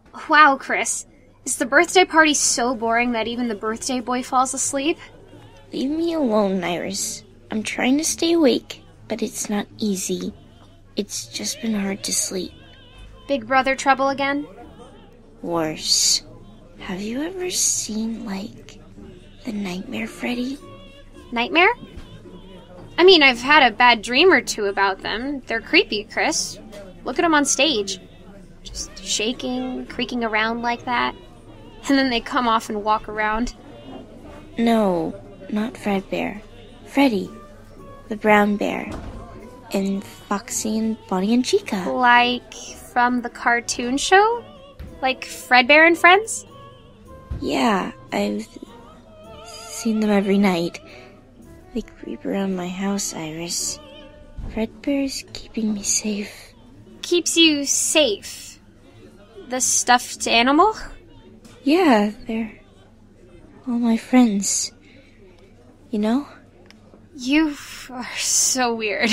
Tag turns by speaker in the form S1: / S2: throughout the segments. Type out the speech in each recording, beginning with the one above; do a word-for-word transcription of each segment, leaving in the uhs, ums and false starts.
S1: Wow, Chris. Is the birthday party so boring that even the birthday boy falls asleep?
S2: Leave me alone, Iris. I'm trying to stay awake, but it's not easy. It's just been hard to sleep.
S1: Big brother trouble again?
S2: Worse. Have you ever seen, like, the Nightmare Freddy?
S1: Nightmare? I mean, I've had a bad dream or two about them. They're creepy, Chris. Look at them on stage. Just shaking, creaking around like that. And then they come off and walk around.
S2: No, not Fredbear. Freddy. The brown bear. And Foxy and Bonnie and Chica.
S1: Like from the cartoon show? Like Fredbear and Friends?
S2: Yeah, I've seen them every night. They creep around my house, Iris. Fredbear's keeping me safe.
S1: Keeps you safe? The stuffed animal?
S2: Yeah, they're all my friends. You know?
S1: You are so weird.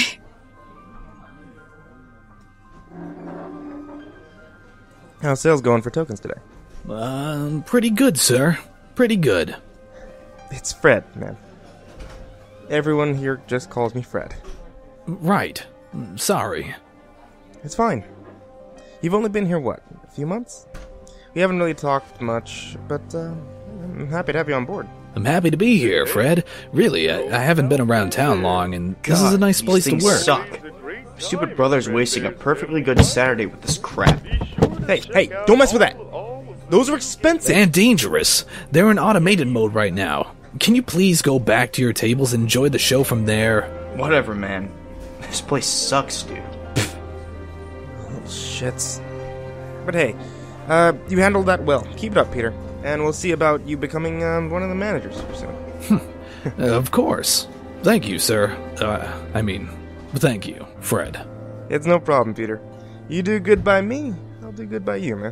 S3: How's sales going for tokens today?
S4: Uh, pretty good, sir. Pretty good.
S3: It's Fred, man. Everyone here just calls me Fred.
S4: Right. Sorry.
S3: It's fine. You've only been here, what, a few months? We haven't really talked much, but uh, I'm happy to have you on board.
S4: I'm happy to be here, Fred. Really, I, I haven't been around town long, and this
S5: God,
S4: is a nice place
S5: these
S4: to
S5: things
S4: work.
S5: Suck. Stupid brother's wasting a perfectly good Saturday with this crap.
S3: Hey, hey, don't mess with that! Those are expensive!
S4: And dangerous. They're in automated mode right now. Can you please go back to your tables and enjoy the show from there?
S5: Whatever, man. This place sucks, dude.
S3: Oh, shits. But hey, uh, you handled that well. Keep it up, Peter. And we'll see about you becoming um, one of the managers soon.
S4: uh, of course. Thank you, sir. Uh, I mean, thank you, Fred.
S3: It's no problem, Peter. You do good by me, I'll do good by you, man.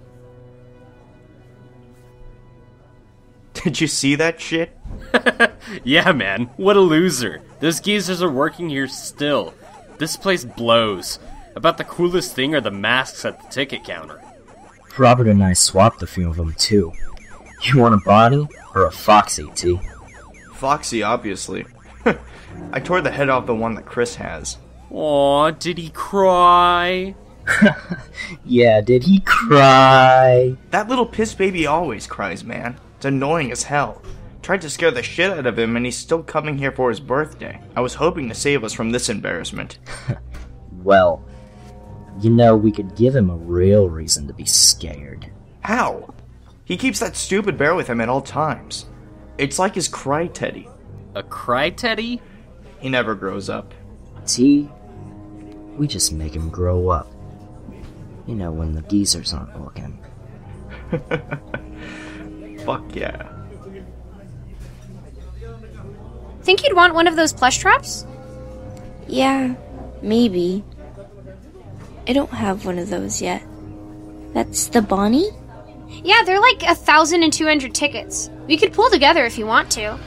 S5: Did you see that shit?
S6: Yeah, man. What a loser. Those geezers are working here still. This place blows. About the coolest thing are the masks at the ticket counter.
S7: Robert and I swapped a few of them, too. You want a Bonnie or a Foxy, T?
S5: Foxy, obviously. I tore the head off the one that Chris has.
S6: Aw, did he cry?
S7: Yeah, did he cry?
S5: That little piss baby always cries, man. It's annoying as hell. Tried to scare the shit out of him, and he's still coming here for his birthday. I was hoping to save us from this embarrassment.
S7: Well, you know, we could give him a real reason to be scared.
S5: How? He keeps that stupid bear with him at all times. It's like his cry teddy.
S6: A cry teddy?
S5: He never grows up.
S7: T, we just make him grow up. You know, when the geezers aren't looking.
S5: Fuck yeah.
S1: Think you'd want one of those plush traps?
S2: Yeah, maybe. I don't have one of those yet. That's the Bonnie?
S1: Yeah, they're like a thousand and two hundred tickets. We could pull together if you want to.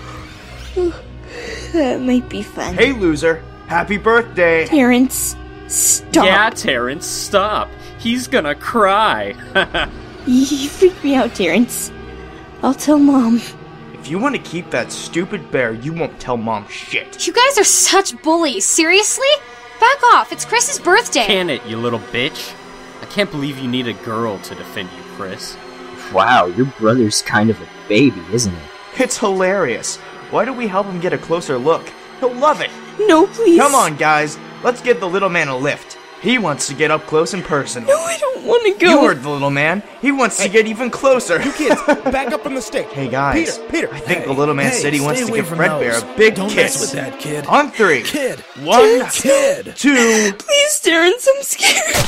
S2: That might be fun.
S5: Hey, loser. Happy birthday.
S2: Terrence, stop.
S6: Yeah, Terrence, stop. He's gonna cry.
S2: You freak me out, Terrence. I'll tell Mom.
S5: If you want to keep that stupid bear, you won't tell Mom shit.
S1: You guys are such bullies. Seriously? Back off. It's Chris's birthday.
S6: Can it, you little bitch? I can't believe you need a girl to defend you, Chris.
S7: Wow, your brother's kind of a baby, isn't he?
S5: It's hilarious. Why don't we help him get a closer look? He'll love it.
S2: No, please.
S5: Come on, guys. Let's give the little man a lift. He wants to get up close and personal.
S2: No, I don't want to go.
S5: You heard the little man. He wants
S3: Hey,
S5: to get even closer.
S3: You kids, back up from the stick.
S5: Hey, guys.
S3: Peter, Peter.
S5: I think
S4: Hey,
S5: the little man
S4: hey,
S5: said he
S4: stay
S5: wants to
S4: away
S5: give
S4: from
S5: Fredbear
S4: those.
S5: a big
S4: Don't
S5: kiss.
S4: mess with that, kid.
S5: On three.
S4: Kid.
S5: One,
S4: Kid.
S5: two.
S2: Please, Terrence, I'm scared.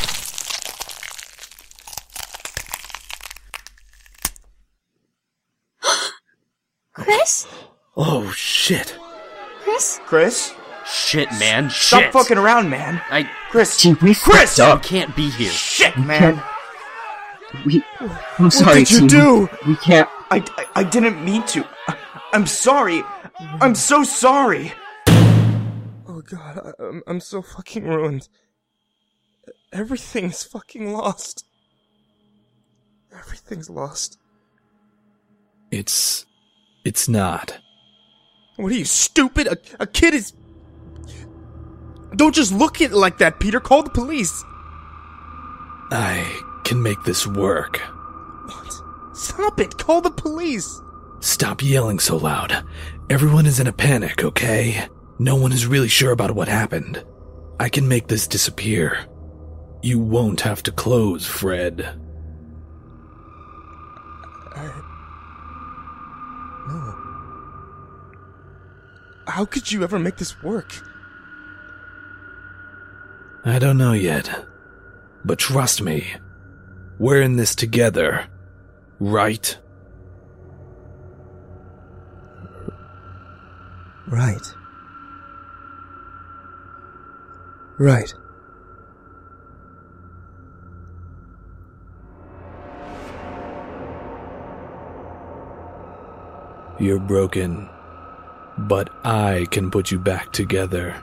S1: Chris?
S4: Oh, shit.
S1: Chris?
S5: Chris?
S6: Shit, man,
S5: Stop
S6: shit.
S5: fucking around, man.
S6: I...
S5: Chris.
S7: T, we
S5: Chris!
S7: fucked
S6: You
S7: up.
S6: can't be here.
S5: Shit, man.
S7: We... I'm sorry,
S5: did you
S7: T.
S5: do?
S7: We, we can't...
S5: I, I, I didn't mean to. I'm sorry. I'm so sorry.
S3: Oh god, I, I'm, I'm so fucking ruined. Everything's fucking lost. Everything's lost.
S4: It's... it's not.
S3: What are you, stupid? A, a kid is... Don't just look at it like that, Peter. Call the police.
S4: I can make this work.
S3: What? Stop it. Call the police.
S4: Stop yelling so loud. Everyone is in a panic, okay? No one is really sure about what happened. I can make this disappear. You won't have to close, Fred.
S3: I... No. How could you ever make this work?
S4: I don't know yet. But trust me, we're in this together, right?
S3: Right. Right.
S4: You're broken, but I can put you back together.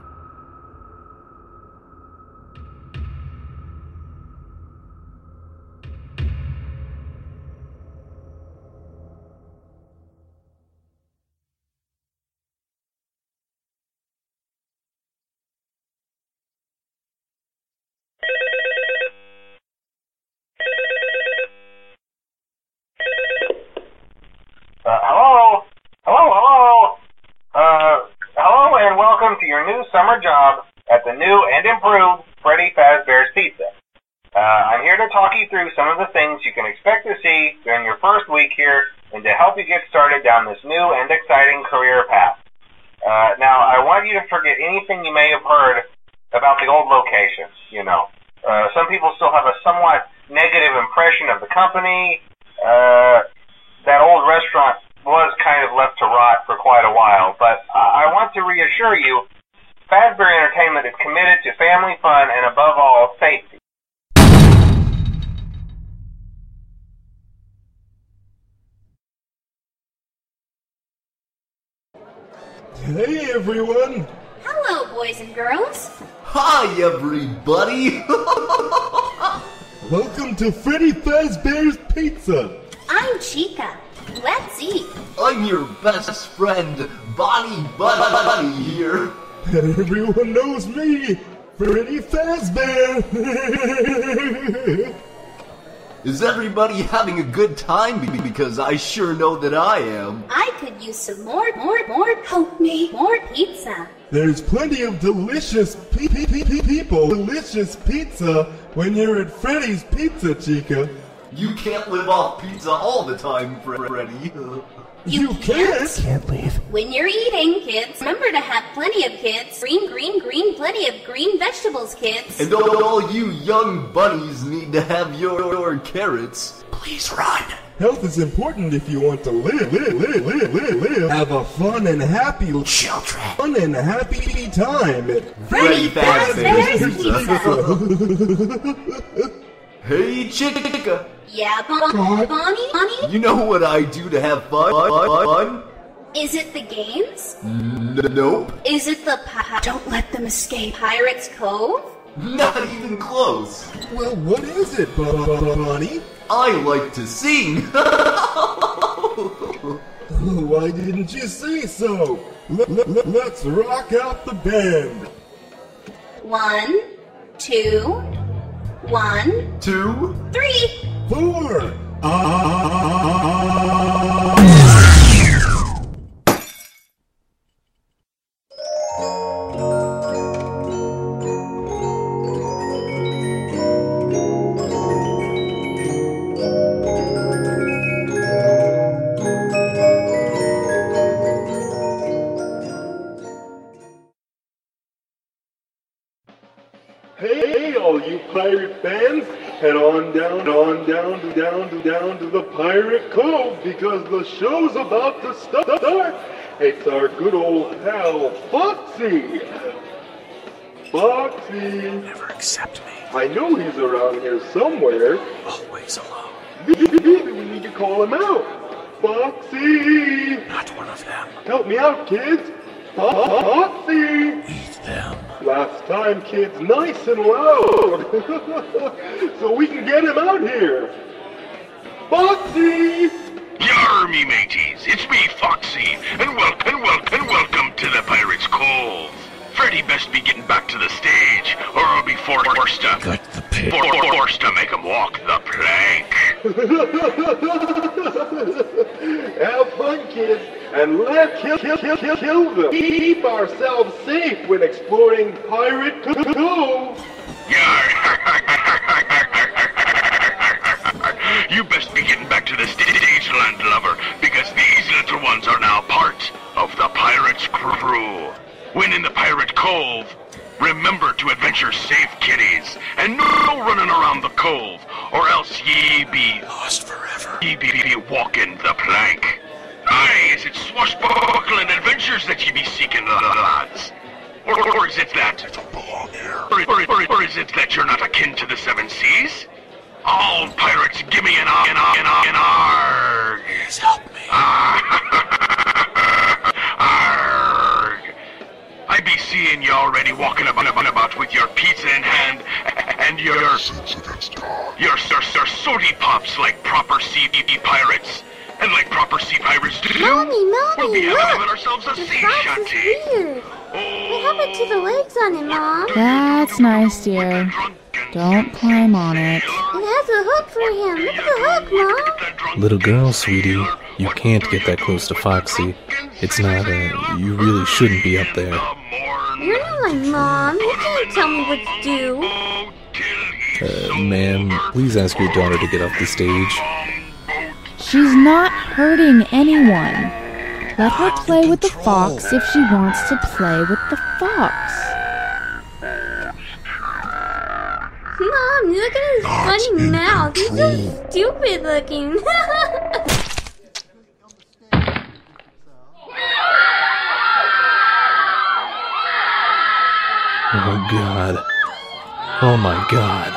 S8: Uh, hello? Hello, hello? Uh, hello and welcome to your new summer job at the new and improved Freddy Fazbear's Pizza. Uh, I'm here to talk you through some of the things you can expect to see during your first week here and to help you get started down this new and exciting career path. Uh, now, I want you to forget anything you may have heard about the old locations, you know. Uh, some people still have a somewhat negative impression of the company. Uh, that old restaurant was kind of left to rot for quite a while, but I want to reassure you, Fazbear Entertainment is committed to family fun and above all, safety.
S9: Hey everyone!
S1: Hello, boys and girls.
S10: Hi everybody!
S9: Welcome to Freddy Fazbear's Pizza!
S1: I'm Chica. Let's eat.
S10: I'm your best friend, Bonnie Bunny here.
S9: And everyone knows me, Freddy Fazbear!
S10: Is everybody having a good time? Because I sure know that I am.
S1: I could use some more, more, more, help me, more pizza.
S9: There's plenty of delicious pe- pe- pe- pe- people, delicious pizza when you're at Freddy's Pizza, Chica.
S10: You can't live off pizza all the time, Freddy.
S9: You, you can't?
S1: Can't leave. When you're eating, kids, remember to have plenty of kids. Green, green, green, plenty of green vegetables, kids.
S10: And all, all you young bunnies need to have your, your carrots.
S6: Please run.
S9: Health is important if you want to live, live, live, live, live, live. Have a fun and happy children. Fun and happy time at
S10: Freddy Fazbear's Pizza. Hey, Chica.
S1: Yeah, Bon- Bonnie? Bonnie?
S10: You know what I do to have fun? fun?
S1: Is it the games?
S10: N- nope.
S1: Is it the pi- Don't let them escape Pirates Cove?
S10: Not even close.
S9: Well, what is it, Bonnie?
S10: I like to sing.
S9: Why didn't you say so? Let, let, let's rock out the band.
S1: One, two, one,
S10: two,
S1: three,
S9: four. Ah. Hey, all you pirate fans, head on down, on down, to down, to down to the Pirate Cove because the show's about to start. It's our good old pal, Foxy. Foxy.
S6: Never accept me.
S9: I know he's around here somewhere.
S6: Always alone.
S9: Maybe we need to call him out. Foxy.
S6: Not one of them.
S9: Help me out, kids. Foxy.
S6: Eat them.
S9: Last time, kids, nice and loud, so we can get him out here. Foxy!
S11: Yar, me mateys, it's me, Foxy, and welcome, and welcome, and welcome to the Pirate's Cove. Freddy best be getting back to the stage, or I'll be for- forced to-
S4: Got the pig.
S11: for- for- forced to make him walk the plank.
S9: Have fun, kids, and let's kill, kill, kill, kill, kill them. Keep ourselves safe when exploring Pirate Cove.
S11: You best be getting back to the stage, land lover, because these little ones are now part of the pirate's crew. When in the Pirate Cove, remember to adventure safe, kiddies, and no running around the cove, or else ye be
S4: Lost forever.
S11: ye be, be walking the plank. Aye, is it swashbuckling adventures that ye be seeking, lads? Or, or is it that? Or, or, or, or is it that you're not akin to the seven seas? All pirates, give me an arg, an arg, an arg, an arg.
S4: Please help me.
S11: Arg. I be seeing you already walking about, about, about with your pizza in hand and your your your, your, your sody pops like proper sea pirates. And like proper sea pirates do,
S12: Mommy, Mommy,
S11: we'll be
S12: look!
S11: having ourselves a
S12: The
S11: sea
S12: fox
S11: shanty.
S12: is weird. What happened to the legs on it, Mom?
S13: That's nice, dear. Don't climb on it.
S12: It has a hook for him. Look at the hook, Mom.
S4: Little girl, sweetie, you can't get that close to Foxy. It's not, uh, you really shouldn't be up there.
S12: You're not my mom. You can't tell me what to do.
S4: Uh, ma'am, please ask your daughter to get off the stage.
S13: She's not hurting anyone. Let her play with the fox if she wants to play with the fox.
S12: Mom, look at his funny mouth. He's so stupid looking.
S4: Oh God. Oh my God.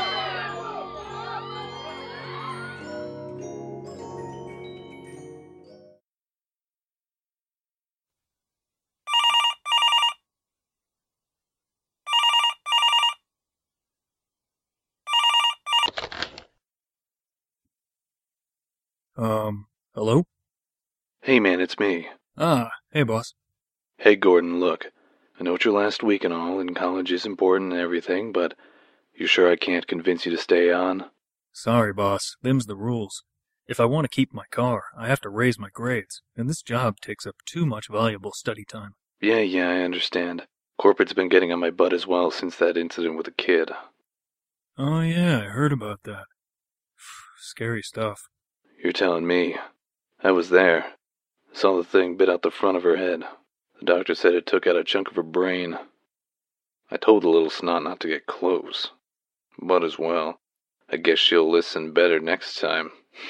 S14: Um, hello?
S4: Hey man, it's me.
S14: Ah, hey boss.
S4: Hey Gordon, look. I know it's your last week and all, and college is important and everything, but you sure I can't convince you to stay on?
S14: Sorry boss, them's the rules. If I want to keep my car, I have to raise my grades, and this job takes up too much valuable study time.
S4: Yeah, yeah, I understand. Corporate's been getting on my butt as well since that incident with the kid.
S14: Oh yeah, I heard about that. Scary stuff.
S4: You're telling me. I was there. Saw the thing bit out the front of her head. The doctor said it took out a chunk of her brain. I told the little snot not to get close. But as well, I guess she'll listen better next time.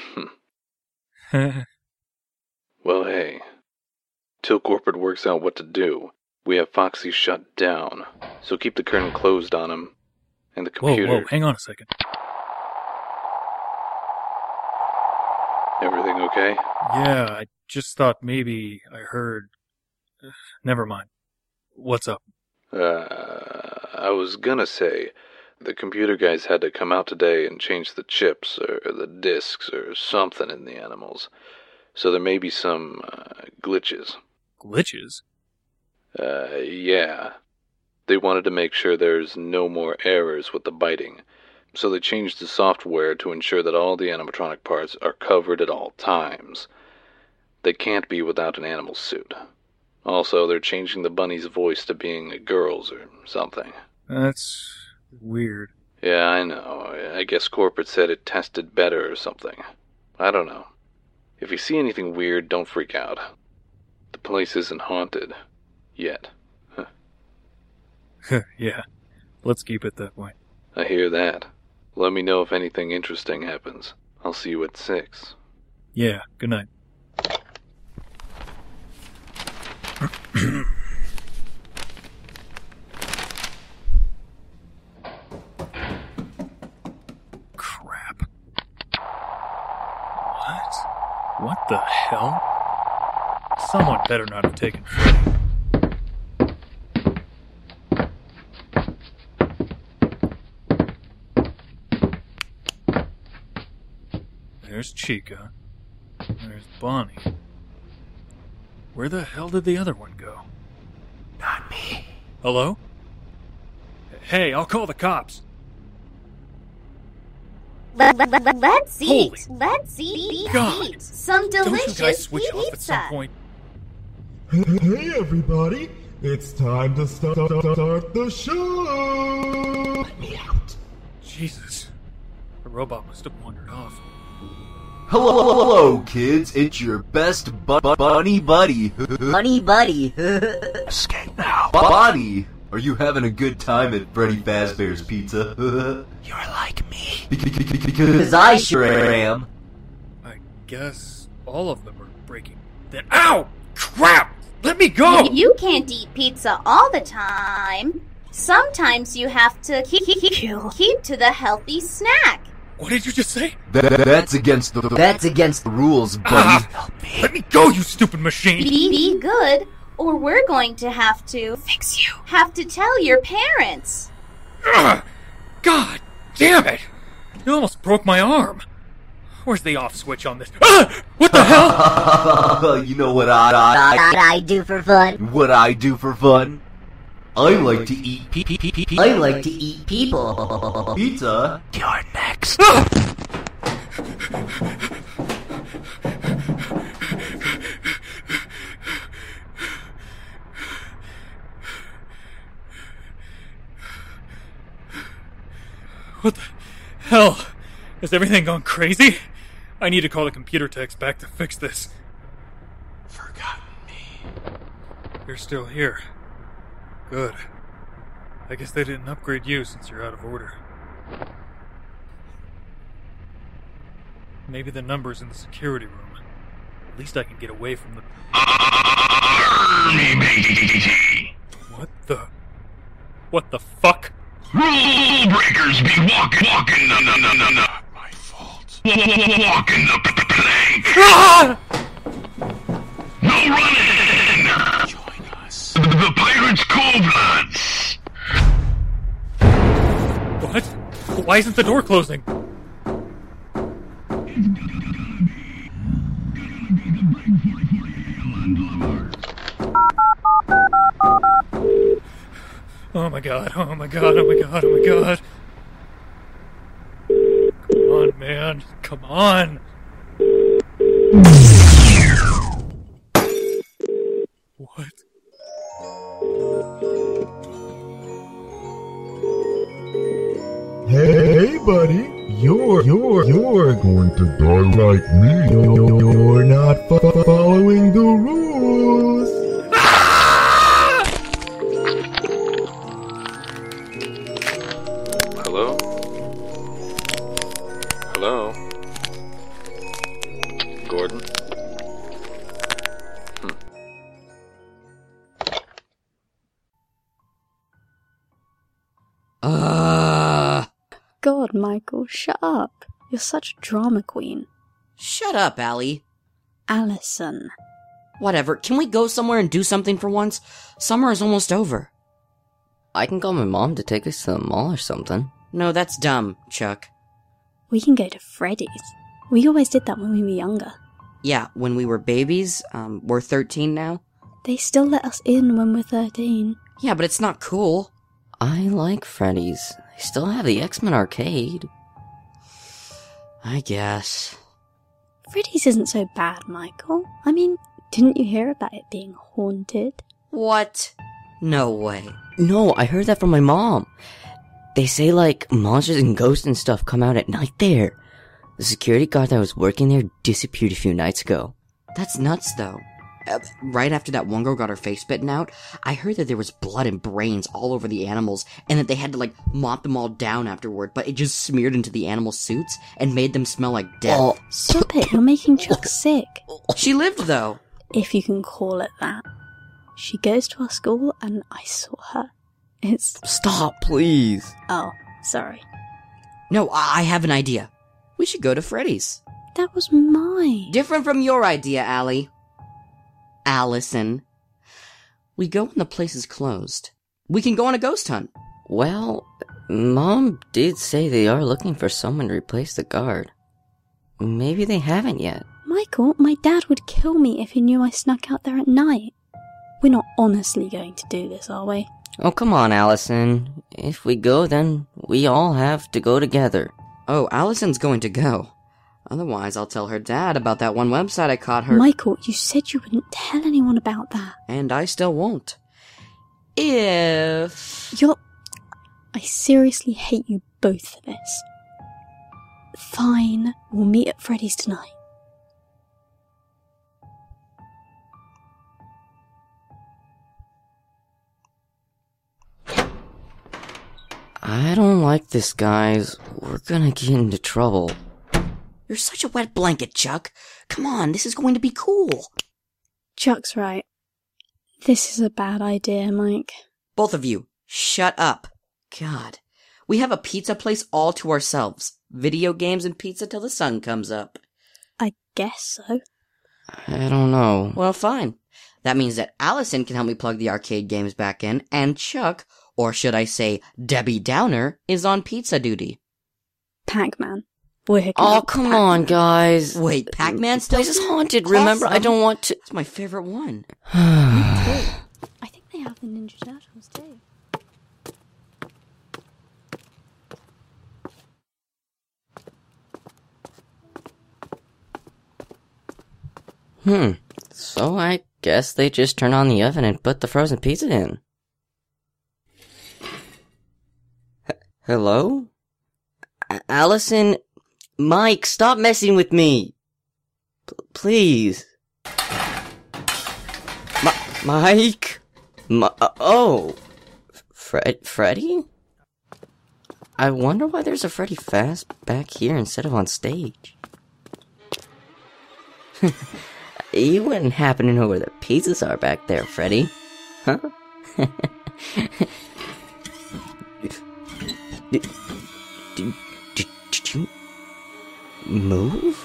S4: Well, hey. Till corporate works out what to do, we have Foxy shut down. So keep the curtain closed on him. And the computer...
S14: Whoa, whoa, hang on a second.
S4: Everything okay?
S14: Yeah, I just thought maybe I heard... Never mind. What's up?
S4: Uh, I was gonna say, the computer guys had to come out today and change the chips, or the disks, or something in the animals. So there may be some, uh, glitches.
S14: Glitches?
S4: Uh, yeah. They wanted to make sure there's no more errors with the biting. So they changed the software to ensure that all the animatronic parts are covered at all times. They can't be without an animal suit. Also, they're changing the bunny's voice to being a girl's or something.
S14: That's weird.
S4: Yeah, I know. I guess corporate said it tested better or something. I don't know. If you see anything weird, don't freak out. The place isn't haunted. Yet.
S14: Huh. Yeah. Let's keep it that way.
S4: I hear that. Let me know if anything interesting happens. I'll see you at six.
S14: Yeah, good night. Crap. What? What the hell? Someone better not have taken Freddy. There's Chica. There's Bonnie. Where the hell did the other one go?
S10: Not me.
S14: Hello? Hey, I'll call the cops.
S12: Let, let, let, let's
S14: Holy
S12: eat. Let's eat.
S14: God.
S12: eat some
S14: Don't you
S12: delicious
S14: guys switch
S12: pizza.
S14: off at some point?
S9: Hey everybody, it's time to start, start the show! Let me out.
S14: Jesus. The robot must have wandered off.
S10: Hello, hello, kids. It's your best bu- bu- bunny buddy.
S7: Bunny buddy.
S10: Escape now. Bonnie, are you having a good time at Freddy Fazbear's Pizza? You're like me. Because I sure am.
S14: I guess all of them are breaking. Then ow! Crap! Let me go!
S12: You can't eat pizza all the time. Sometimes you have to keep, keep, keep to the healthy snack.
S14: What did you just say?
S10: That, that's against the that's against the rules, buddy.
S14: Ah, let me go, you stupid machine!
S12: Be, be good, or we're going to have to
S2: fix you.
S12: Have to tell your parents.
S14: Ugh, God damn it! You almost broke my arm. Where's the off switch on this? Ah! What the hell?
S10: You know what I, I,
S7: What I do for fun?
S10: What I do for fun? I like to eat pe- pe- pe- pe- pe-
S7: I like to eat people.
S10: Pizza. You're next.
S14: What the hell? Has everything gone crazy? I need to call the computer techs back to fix this.
S9: Forgotten me.
S14: You're still here. Good. I guess they didn't upgrade you since you're out of order. Maybe the number's in the security room. At least I can get away from the... What the... What the fuck?
S11: Rule breakers be walking, walking, no, no, no, no, no. My fault. Walking the p- plank.
S14: Ah!
S11: No running. Join us. The Pirates Cove, lads.
S14: What? Why isn't the door closing? Oh my god, oh my god, oh my god, oh my god. Come on, man. Come on. What?
S9: Hey, buddy, you're you're you're going to die like me. You're not fo- following the rules.
S15: Hello? Hello? Gordon? Hmm.
S16: Uh.
S17: God, Michael, shut up. You're such a drama queen.
S16: Shut up, Allie.
S17: Allison.
S16: Whatever. Can we go somewhere and do something for once? Summer is almost over.
S7: I can call my mom to take us to the mall or something.
S16: No, that's dumb, Chuck.
S17: We can go to Freddy's. We always did that when we were younger.
S16: Yeah, when we were babies. Um, we're thirteen now.
S17: They still let us in when we're thirteen.
S16: Yeah, but it's not cool.
S7: I like Freddy's. They still have the X-Men arcade.
S16: I guess.
S17: Freddy's isn't so bad, Michael. I mean, didn't you hear about it being haunted?
S16: What? No way.
S7: No, I heard that from my mom. They say, like, monsters and ghosts and stuff come out at night there. The security guard that was working there disappeared a few nights ago.
S16: That's nuts, though. Uh, right after that one girl got her face bitten out, I heard that there was blood and brains all over the animals, and that they had to, like, mop them all down afterward, but it just smeared into the animal suits and made them smell like death.
S7: Oh.
S17: Stop it, you're making Chuck sick.
S16: She lived, though.
S17: If you can call it that. She goes to our school, and I saw her. It's...
S7: Stop, please.
S17: Oh, sorry.
S16: No, I, I have an idea. We should go to Freddy's.
S17: That was mine.
S16: Different from your idea, Allie. Allison. We go when the place is closed. We can go on a ghost hunt.
S7: Well, Mom did say they are looking for someone to replace the guard. maybe they haven't yet.
S17: Michael, my dad would kill me if he knew I snuck out there at night. We're not honestly going to do this, are we?
S7: Oh, come on, Allison. If we go, then we all have to go together.
S16: Oh, Allison's going to go. Otherwise, I'll tell her dad about that one website I caught her.
S17: Michael, you said you wouldn't tell anyone about that.
S16: And I still won't. If...
S17: You're... I seriously hate you both for this. Fine, we'll meet at Freddy's tonight.
S7: I don't like this, guys. We're gonna get into trouble.
S16: You're such a wet blanket, Chuck. Come on, this is going to be cool.
S17: Chuck's right. This is a bad idea, Mike.
S16: Both of you, shut up. God. We have a pizza place all to ourselves. Video games and pizza till the sun comes up.
S17: I guess so.
S7: I don't know.
S16: Well, fine. That means that Allison can help me plug the arcade games back in, and Chuck, or should I say Debbie Downer, is on pizza duty.
S17: Pac-Man. We're
S7: oh, come
S17: Pac-Man.
S7: on, guys.
S16: Wait, Pac-Man still
S7: place is haunted, remember?
S16: Awesome.
S7: I don't want to...
S16: It's my favorite one.
S17: I think they have the Ninja Turtles too.
S7: Hmm. So I guess they just turn on the oven and put the frozen pizza in. H- Hello? A- Allison? Mike, stop messing with me! P- please. M- Mike? M- uh, oh. Fred- Freddy? I wonder why there's a Freddy Fazbear back here instead of on stage. You wouldn't happen to know where the pizzas are back there, Freddy? Huh? did, did, did, did you move?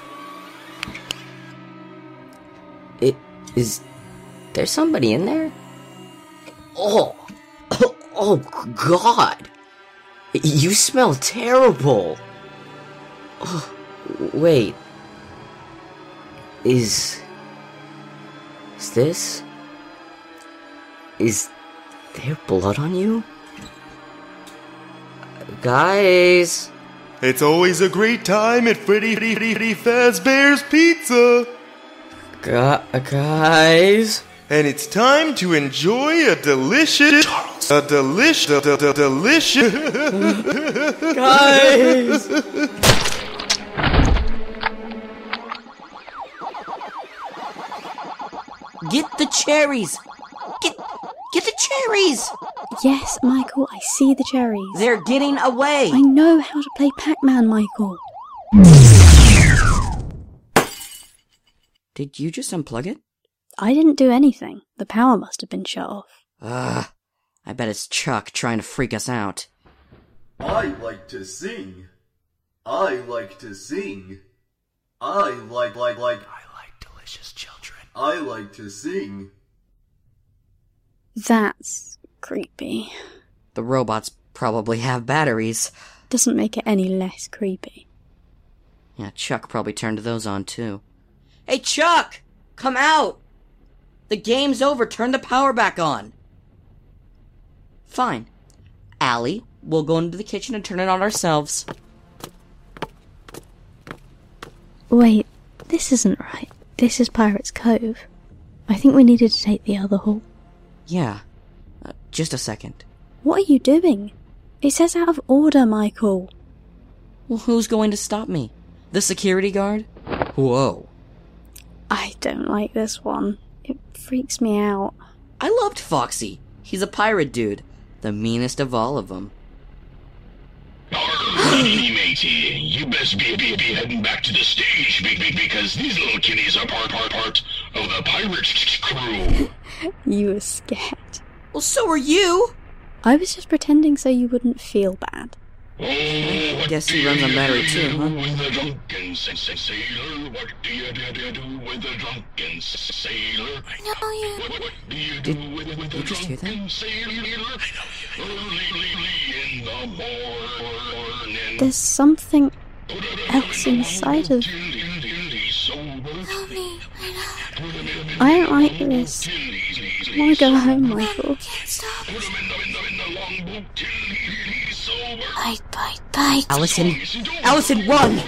S7: It, is there somebody in there? Oh, oh, oh God! You smell terrible! Oh, wait. Is... Is this... Is there blood on you? Guys...
S9: It's always a great time at Freddy Freddy Fazbear's Pizza!
S7: Gu- guys...
S9: And it's time to enjoy a delicious... A delicious... A de- delicious...
S7: Guys!
S16: Get the cherries! Get, get the cherries!
S17: Yes, Michael, I see the cherries.
S16: They're getting away!
S17: I know how to play Pac-Man, Michael.
S16: Did you just unplug it?
S17: I didn't do anything. The power must have been shut off.
S16: Ugh. I bet it's Chuck trying to freak us out.
S10: I like to sing. I like to sing. I like, like, like...
S11: I like delicious children.
S10: I like to sing.
S17: That's creepy.
S16: The robots probably have batteries.
S17: Doesn't make it any less creepy.
S16: Yeah, Chuck probably turned those on too. Hey, Chuck! Come out! The game's over. Turn the power back on. Fine. Allie, we'll go into the kitchen and turn it on ourselves.
S17: Wait, this isn't right. This is Pirate's Cove. I think we needed to take the other hall.
S16: Yeah. Uh, just a second.
S17: What are you doing? It says out of order, Michael.
S16: Well, who's going to stop me? The security guard? Whoa.
S17: I don't like this one. It freaks me out.
S16: I loved Foxy. He's a pirate dude. The meanest of all of them.
S11: Alrighty, matey. You best be, be, be heading back to the stage be, be, because these little kitties are part, part, part of the pirates crew.
S17: You were scared.
S16: Well, so are you.
S17: I was just pretending so you wouldn't feel bad.
S11: Oh,
S16: I guess he runs on battery too, huh?
S11: With the drunken sailor, what do you do, do, do with the drunken sailor?
S17: No, you...
S11: What, what do you do
S16: Did
S11: with, with the
S16: you just hear
S11: drunken
S16: that?
S11: sailor? I know you. Early in the morning.
S17: There's something else inside of Help me. I don't like this. I want to go home, Michael. Stop. Bite, bite, bite.
S16: Allison! Allison, run!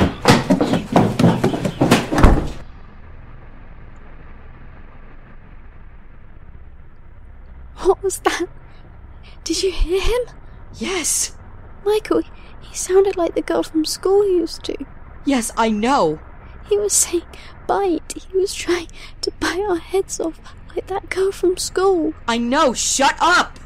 S17: What was that? Did you hear him?
S16: Yes!
S17: Michael, he sounded like the girl from school used to.
S16: Yes, I know!
S17: He was saying bite. He was trying to bite our heads off like that girl from school.
S16: I know! Shut up!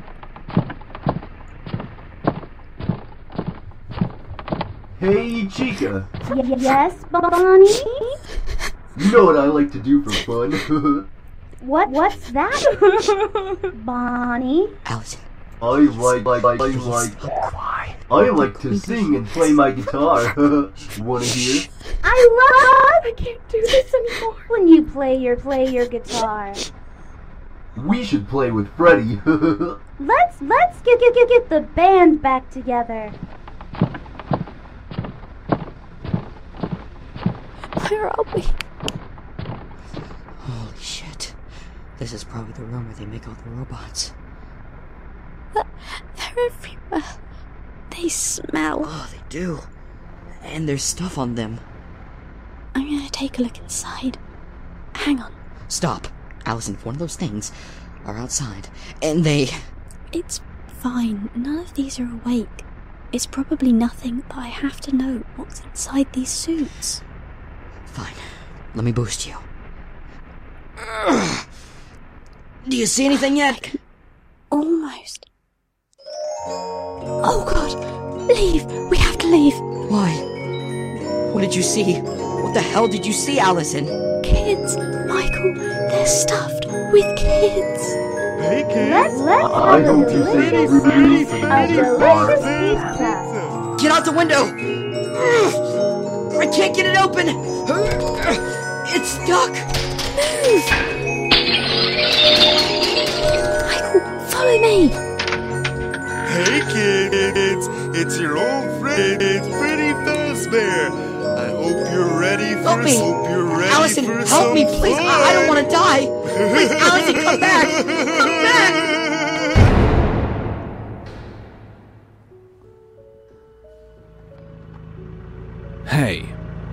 S10: Hey, Chica.
S12: Y- yes, Bonnie?
S10: You know what I like to do for fun.
S12: What? What's that? Bonnie?
S16: Allison.
S10: I like, like, I like, I like to sing and play my guitar. Wanna hear?
S12: I love. I can't do this anymore. When you play your play your guitar.
S10: We should play with Freddy.
S12: let's let's get get get get the band back together.
S17: Where are we?
S16: Holy shit. This is probably the room where they make all the robots.
S17: They're everywhere. They smell.
S16: Oh, they do. And there's stuff on them.
S17: I'm gonna take a look inside. Hang on.
S16: Stop. Allison, if one of those things are outside, and they...
S17: It's fine. None of these are awake. It's probably nothing, but I have to know what's inside these suits.
S16: Fine. Let me boost you. Ugh. Do you see anything yet?
S17: Almost. Oh god! Leave! We have to leave!
S16: Why? What did you see? What the hell did you see, Allison?
S17: Kids! Michael, they're stuffed with kids!
S9: Hey kids!
S12: Let's, let's
S10: I
S12: have a
S10: hope you say
S12: delicious,
S10: Ruby for the
S12: a
S10: music
S12: delicious
S10: bar.
S12: pizza.
S16: Get out the window! Ugh. I can't get it open! It's stuck!
S17: Move! Michael, follow me!
S9: Hey kids, it's your old friend, Freddy Fazbear. I hope you're ready for
S16: Help me!
S9: hope you're ready
S16: Allison,
S9: for
S16: help
S9: some
S16: me, please!
S9: fun.
S16: I, I don't want to die! Please, Allison, come back! Come back!
S4: Hey.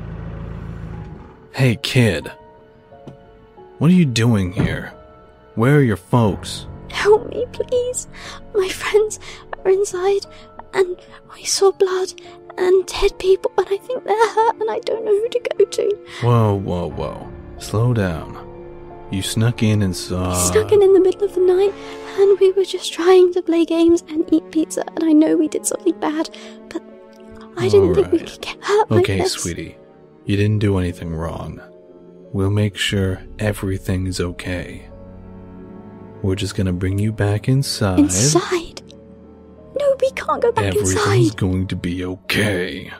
S4: Hey, kid. What are you doing here? Where are your folks?
S17: Help me, please. My friends are inside, and we saw blood and dead people, and I think they're hurt, and I don't know who to go to.
S4: Whoa, whoa, whoa. Slow down. You snuck in and saw...
S17: We snuck in in the middle of the night, and we were just trying to play games and eat pizza, and I know we did something bad, but I didn't
S4: All
S17: think we
S4: right.
S17: could get hurt like
S4: Okay,
S17: this.
S4: sweetie. You didn't do anything wrong. We'll make sure everything's okay. We're just gonna bring you back inside.
S17: Inside? No, we can't go back
S4: Everything's
S17: inside.
S4: going to be okay.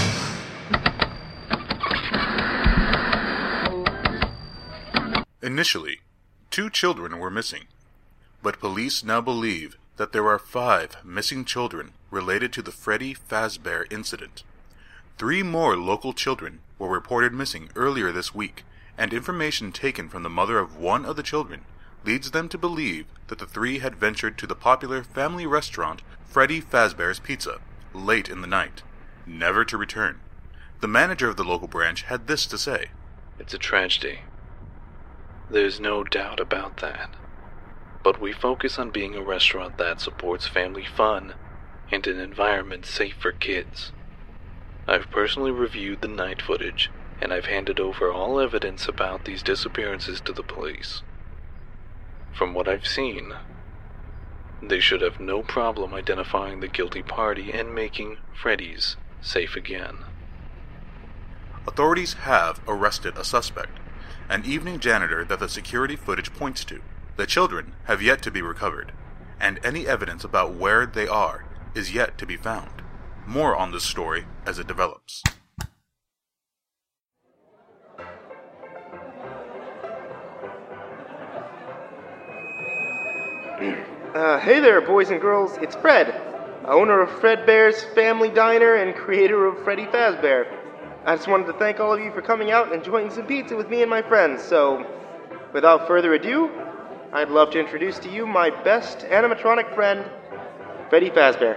S15: Initially, two children were missing, but police now believe that there are five missing children related to the Freddy Fazbear incident. Three more local children were reported missing earlier this week, and information taken from the mother of one of the children leads them to believe that the three had ventured to the popular family restaurant Freddy Fazbear's Pizza late in the night, never to return. The manager of the local branch had this to say.
S4: It's a tragedy. There's no doubt about that. But we focus on being a restaurant that supports family fun and an environment safe for kids. I've personally reviewed the night footage, and I've handed over all evidence about these disappearances to the police. From what I've seen, they should have no problem identifying the guilty party and making Freddy's safe again.
S15: Authorities have arrested a suspect, an evening janitor that the security footage points to. The children have yet to be recovered, and any evidence about where they are is yet to be found. More on this story as it develops.
S3: Uh, hey there, boys and girls. It's Fred, owner of Fredbear's Family Diner and creator of Freddy Fazbear. I just wanted to thank all of you for coming out and enjoying some pizza with me and my friends. So, without further ado, I'd love to introduce to you my best animatronic friend, Freddy Fazbear.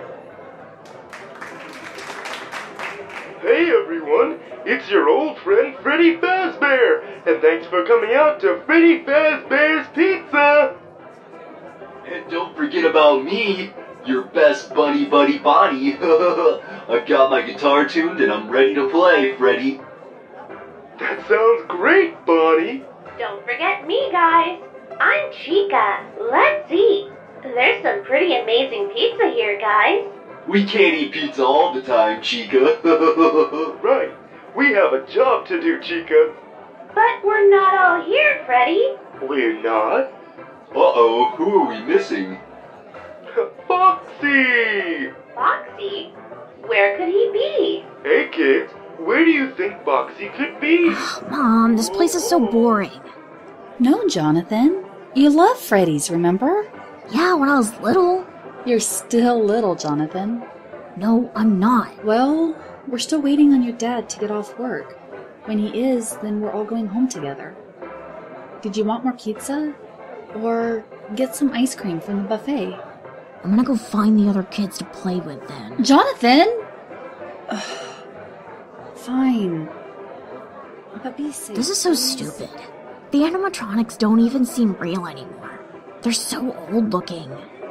S9: Hey everyone, it's your old friend Freddy Fazbear, and thanks for coming out to Freddy Fazbear's Pizza!
S10: And don't forget about me, your best bunny buddy Bonnie. I've got my guitar tuned and I'm ready to play, Freddy.
S9: That sounds great, Bonnie!
S18: Don't forget me, guys. I'm Chica. Let's eat. There's some pretty amazing pizza here, guys.
S10: We can't eat pizza all the time, Chica.
S9: Right. We have a job to do, Chica.
S18: But we're not all here, Freddy.
S9: We're not?
S10: Uh-oh, who are we missing?
S9: Foxy!
S18: Foxy? Where could he be?
S9: Hey kids, where do you think Foxy could be?
S19: Mom, this place is so boring.
S20: No, Jonathan. You love Freddy's, remember?
S19: Yeah, when I was little.
S20: You're still little, Jonathan.
S19: No, I'm not.
S20: Well, we're still waiting on your dad to get off work. When he is, then we're all going home together. Did you want more pizza? Or get some ice cream from the buffet?
S19: I'm gonna go find the other kids to play with then.
S20: Jonathan! Ugh. Fine. But be safe.
S19: This is so stupid. The animatronics don't even seem real anymore. They're so old looking.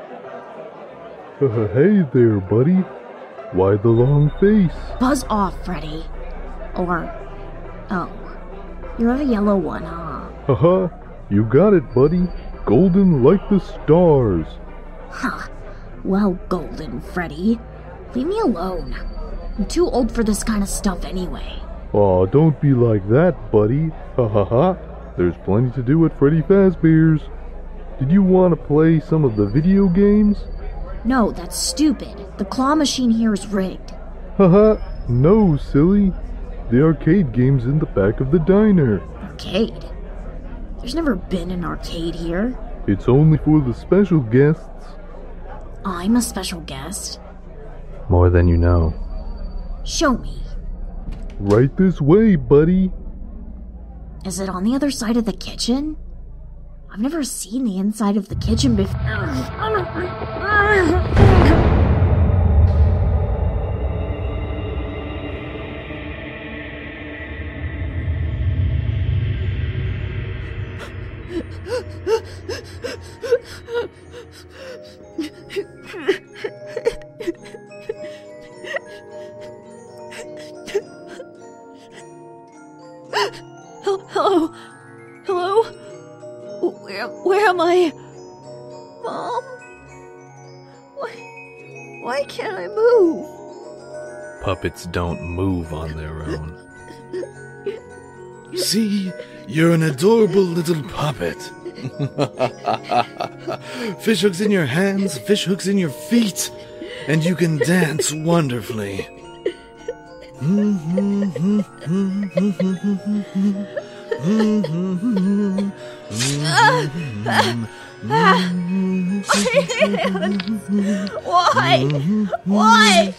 S9: Uh, hey there, buddy. Why the long face?
S19: Buzz off, Freddy. Or... oh. You're the yellow one, huh?
S9: Haha, you got it, buddy. Golden like the stars.
S19: Huh. Well, Golden Freddy. Leave me alone. I'm too old for this kind of stuff anyway.
S9: Aw, don't be like that, buddy. Ha ha ha. There's plenty to do at Freddy Fazbear's. Did you want to play some of the video games?
S19: No, that's stupid. The claw machine here is rigged.
S9: Haha, no, silly. The arcade game's in the back of the diner.
S19: Arcade? There's never been an arcade here.
S9: It's only for the special guests.
S19: I'm a special guest.
S9: More than you know.
S19: Show me.
S9: Right this way, buddy.
S19: Is it on the other side of the kitchen? I've never seen the inside of the kitchen before.
S17: Hello? Hello? Where, where am I? Mom? Why, why can't I move?
S4: Puppets don't move on their own. See? You're an adorable little puppet. Fish hooks in your hands, fish hooks in your feet, and you can dance wonderfully.
S17: Why? Why?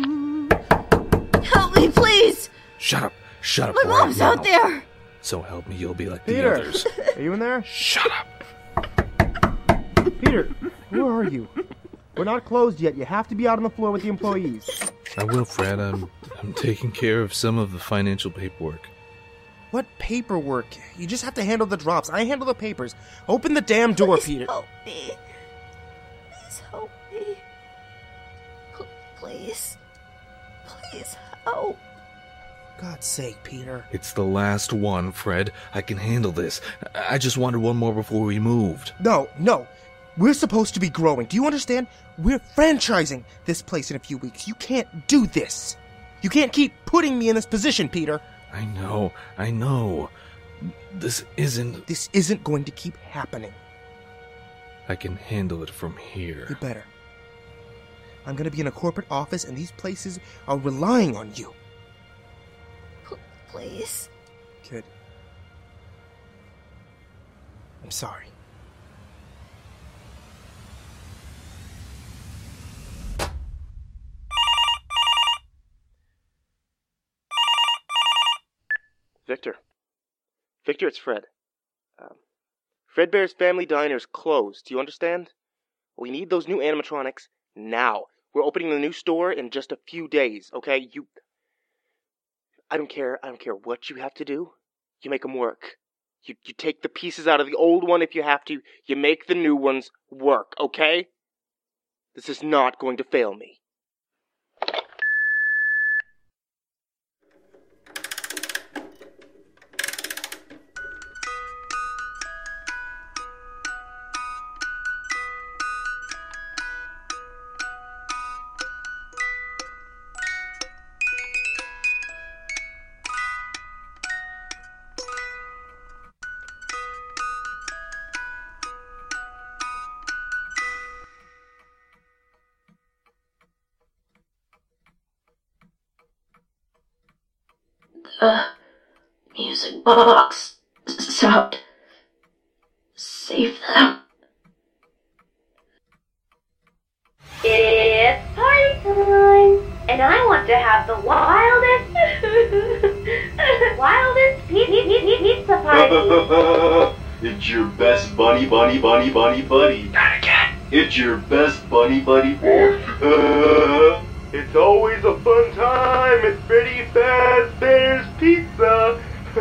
S17: Help me, please!
S4: Shut up, shut up.
S17: My
S4: right
S17: mom's
S4: now.
S17: out there!
S4: So help me, you'll be like
S3: Peter,
S4: the others.
S3: Are you in there?
S4: Shut up.
S3: Peter, where are you? We're not closed yet. You have to be out on the floor with the employees.
S4: I will, Fred. I'm I'm taking care of some of the financial paperwork.
S3: What paperwork? You just have to handle the drops. I handle the papers. Open the damn door,
S17: Please
S3: Peter.
S17: help me. Please help me. P- Please. Please help.
S3: God's sake, Peter.
S4: It's the last one, Fred. I can handle this. I just wanted one more before we moved.
S3: No, no. We're supposed to be growing. Do you understand? We're franchising this place in a few weeks. You can't do this. You can't keep putting me in this position, Peter.
S4: I know, I know. This isn't...
S3: This isn't going to keep happening.
S4: I can handle it from here.
S3: You better. I'm going to be in a corporate office, and these places are relying on you.
S17: P- Please.
S3: Kid. I'm sorry. Victor. Victor, it's Fred. Um, Fredbear's Family Diner's closed. Do you understand? We need those new animatronics now. We're opening the new store in just a few days, okay? You... I don't care. I don't care what you have to do. You make them work. You, you take the pieces out of the old one if you have to. You make the new ones work, okay? This is not going to fail me.
S19: The music box stopped. Save them.
S18: It's party time, and I want to have the wildest, wildest pizza party.
S10: It's your best bunny, bunny, bunny, bunny, buddy. Not again. It's your best bunny, buddy.
S3: It's always a fun time at Freddy Fazbear's Pizza.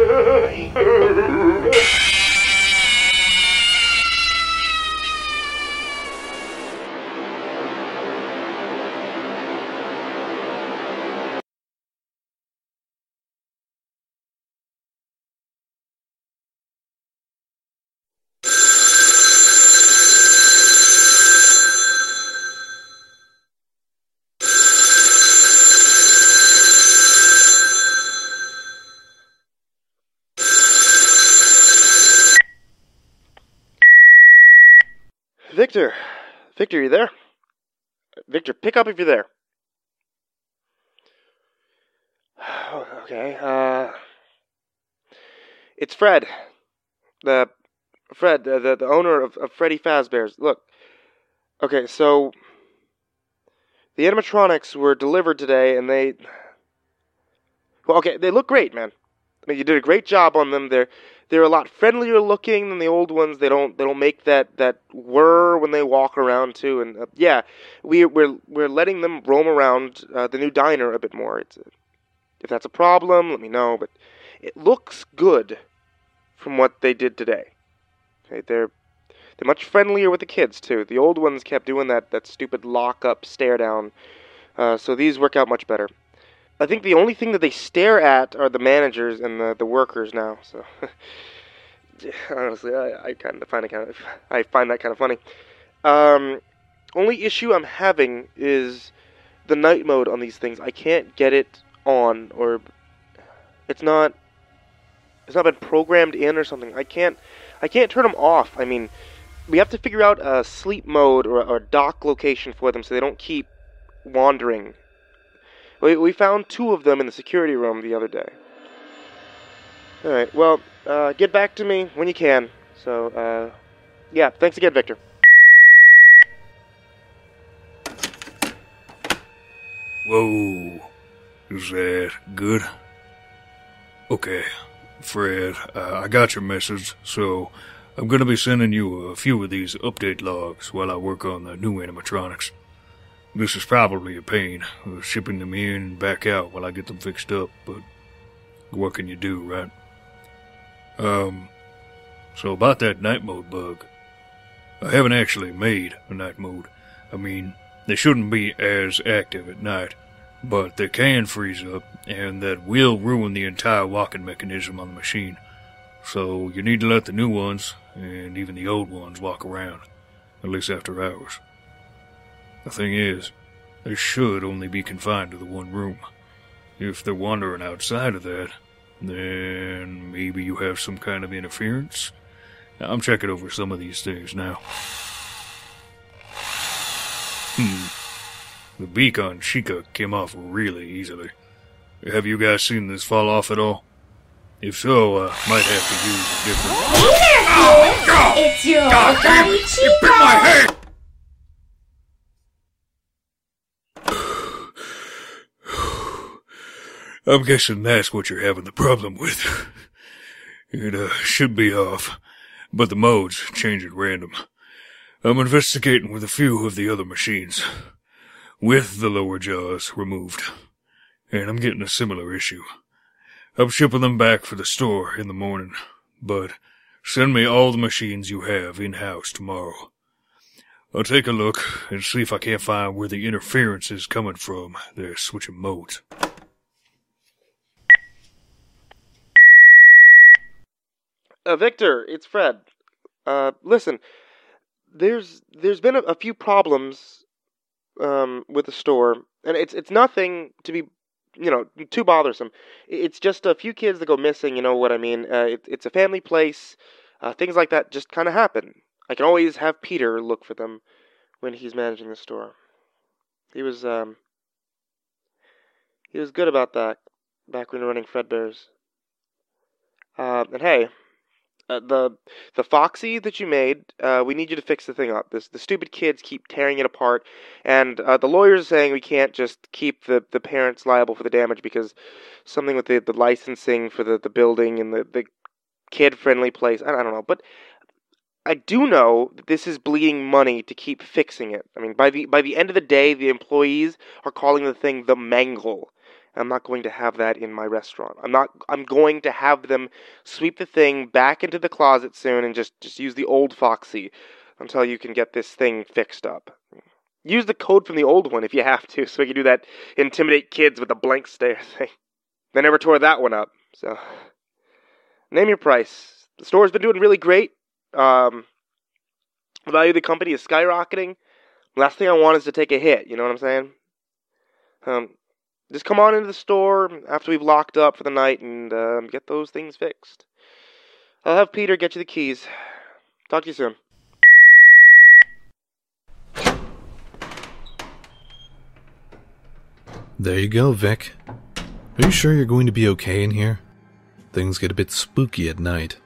S3: Victor, Victor, you there? Victor, pick up if you're there. Okay, uh... It's Fred. The... Fred, the, the, the owner of, of Freddy Fazbear's. Look. Okay, so... The animatronics were delivered today, and they... Well, okay, they look great, man. I mean, you did a great job on them. They're... They're a lot friendlier looking than the old ones. They don't they don't make that, that whir when they walk around too. And uh, yeah, we we're we're letting them roam around uh, the new diner a bit more. It's a, if that's a problem, let me know. But it looks good from what they did today. Okay, they're they're much friendlier with the kids too. The old ones kept doing that that stupid lock up stare down. Uh, so these work out much better. I think the only thing that they stare at are the managers and the, the workers now. So, honestly, I, I kind of find it kind of I find that kind of funny. Um, only issue I'm having is the night mode on these things. I can't get it on, or it's not it's not been programmed in or something. I can't I can't turn them off. I mean, we have to figure out a sleep mode or, or a dock location for them so they don't keep wandering. We we found two of them in the security room the other day. Alright, well, uh, get back to me when you can. So, uh, yeah, thanks again, Victor.
S14: Whoa. Is that good? Okay, Fred, uh, I got your message, so I'm gonna be sending you a few of these update logs while I work on the new animatronics. This is probably a pain, uh, shipping them in and back out while I get them fixed up, but what can you do, right? Um, so about that night mode bug, I haven't actually made a night mode. I mean, they shouldn't be as active at night, but they can freeze up, and that will ruin the entire locking mechanism on the machine. So you need to let the new ones, and even the old ones, walk around, at least after hours. The thing is, they should only be confined to the one room. If they're wandering outside of that, then maybe you have some kind of interference. I'm checking over some of these things now. Hmm. The beak on Chica came off really easily. Have you guys seen this fall off at all? If so, I uh, might have to use a different...
S12: Hey there, oh, oh, it's your
S14: God,
S12: buddy Chica!
S14: You bit my head! I'm guessing that's what you're having the problem with. It uh, should be off, but the modes change at random. I'm investigating with a few of the other machines, with the lower jaws removed, and I'm getting a similar issue. I'm shipping them back for the store in the morning, but send me all the machines you have in-house tomorrow. I'll take a look and see if I can't find where the interference is coming from. They're switching modes.
S3: Uh, Victor, it's Fred. Uh, listen, there's there's been a, a few problems um, with the store, and it's it's nothing to be, you know, too bothersome. It's just a few kids that go missing. You know what I mean? Uh, it, it's a family place. Uh, things like that just kind of happen. I can always have Peter look for them when he's managing the store. He was um he was good about that back when we were running Fredbear's. Uh, and hey. Uh, the the Foxy that you made, uh, we need you to fix the thing up. This the stupid kids keep tearing it apart, and uh, the lawyers are saying we can't just keep the, the parents liable for the damage because something with the, the licensing for the, the building and the, the kid-friendly place. I, I don't know, but I do know that this is bleeding money to keep fixing it. I mean, by the by the end of the day, the employees are calling the thing the Mangle. I'm not going to have that in my restaurant. I'm not. I'm going to have them sweep the thing back into the closet soon and just, just use the old Foxy until you can get this thing fixed up. Use the code from the old one if you have to, so we can do that intimidate kids with the blank stare thing. They never tore that one up, so name your price. The store's been doing really great. Um, the value of the company is skyrocketing. Last thing I want is to take a hit. You know what I'm saying? Um. Just come on into the store after we've locked up for the night and uh, get those things fixed. I'll have Peter get you the keys. Talk to you soon.
S4: There you go, Vic. Are you sure you're going to be okay in here? Things get a bit spooky at night.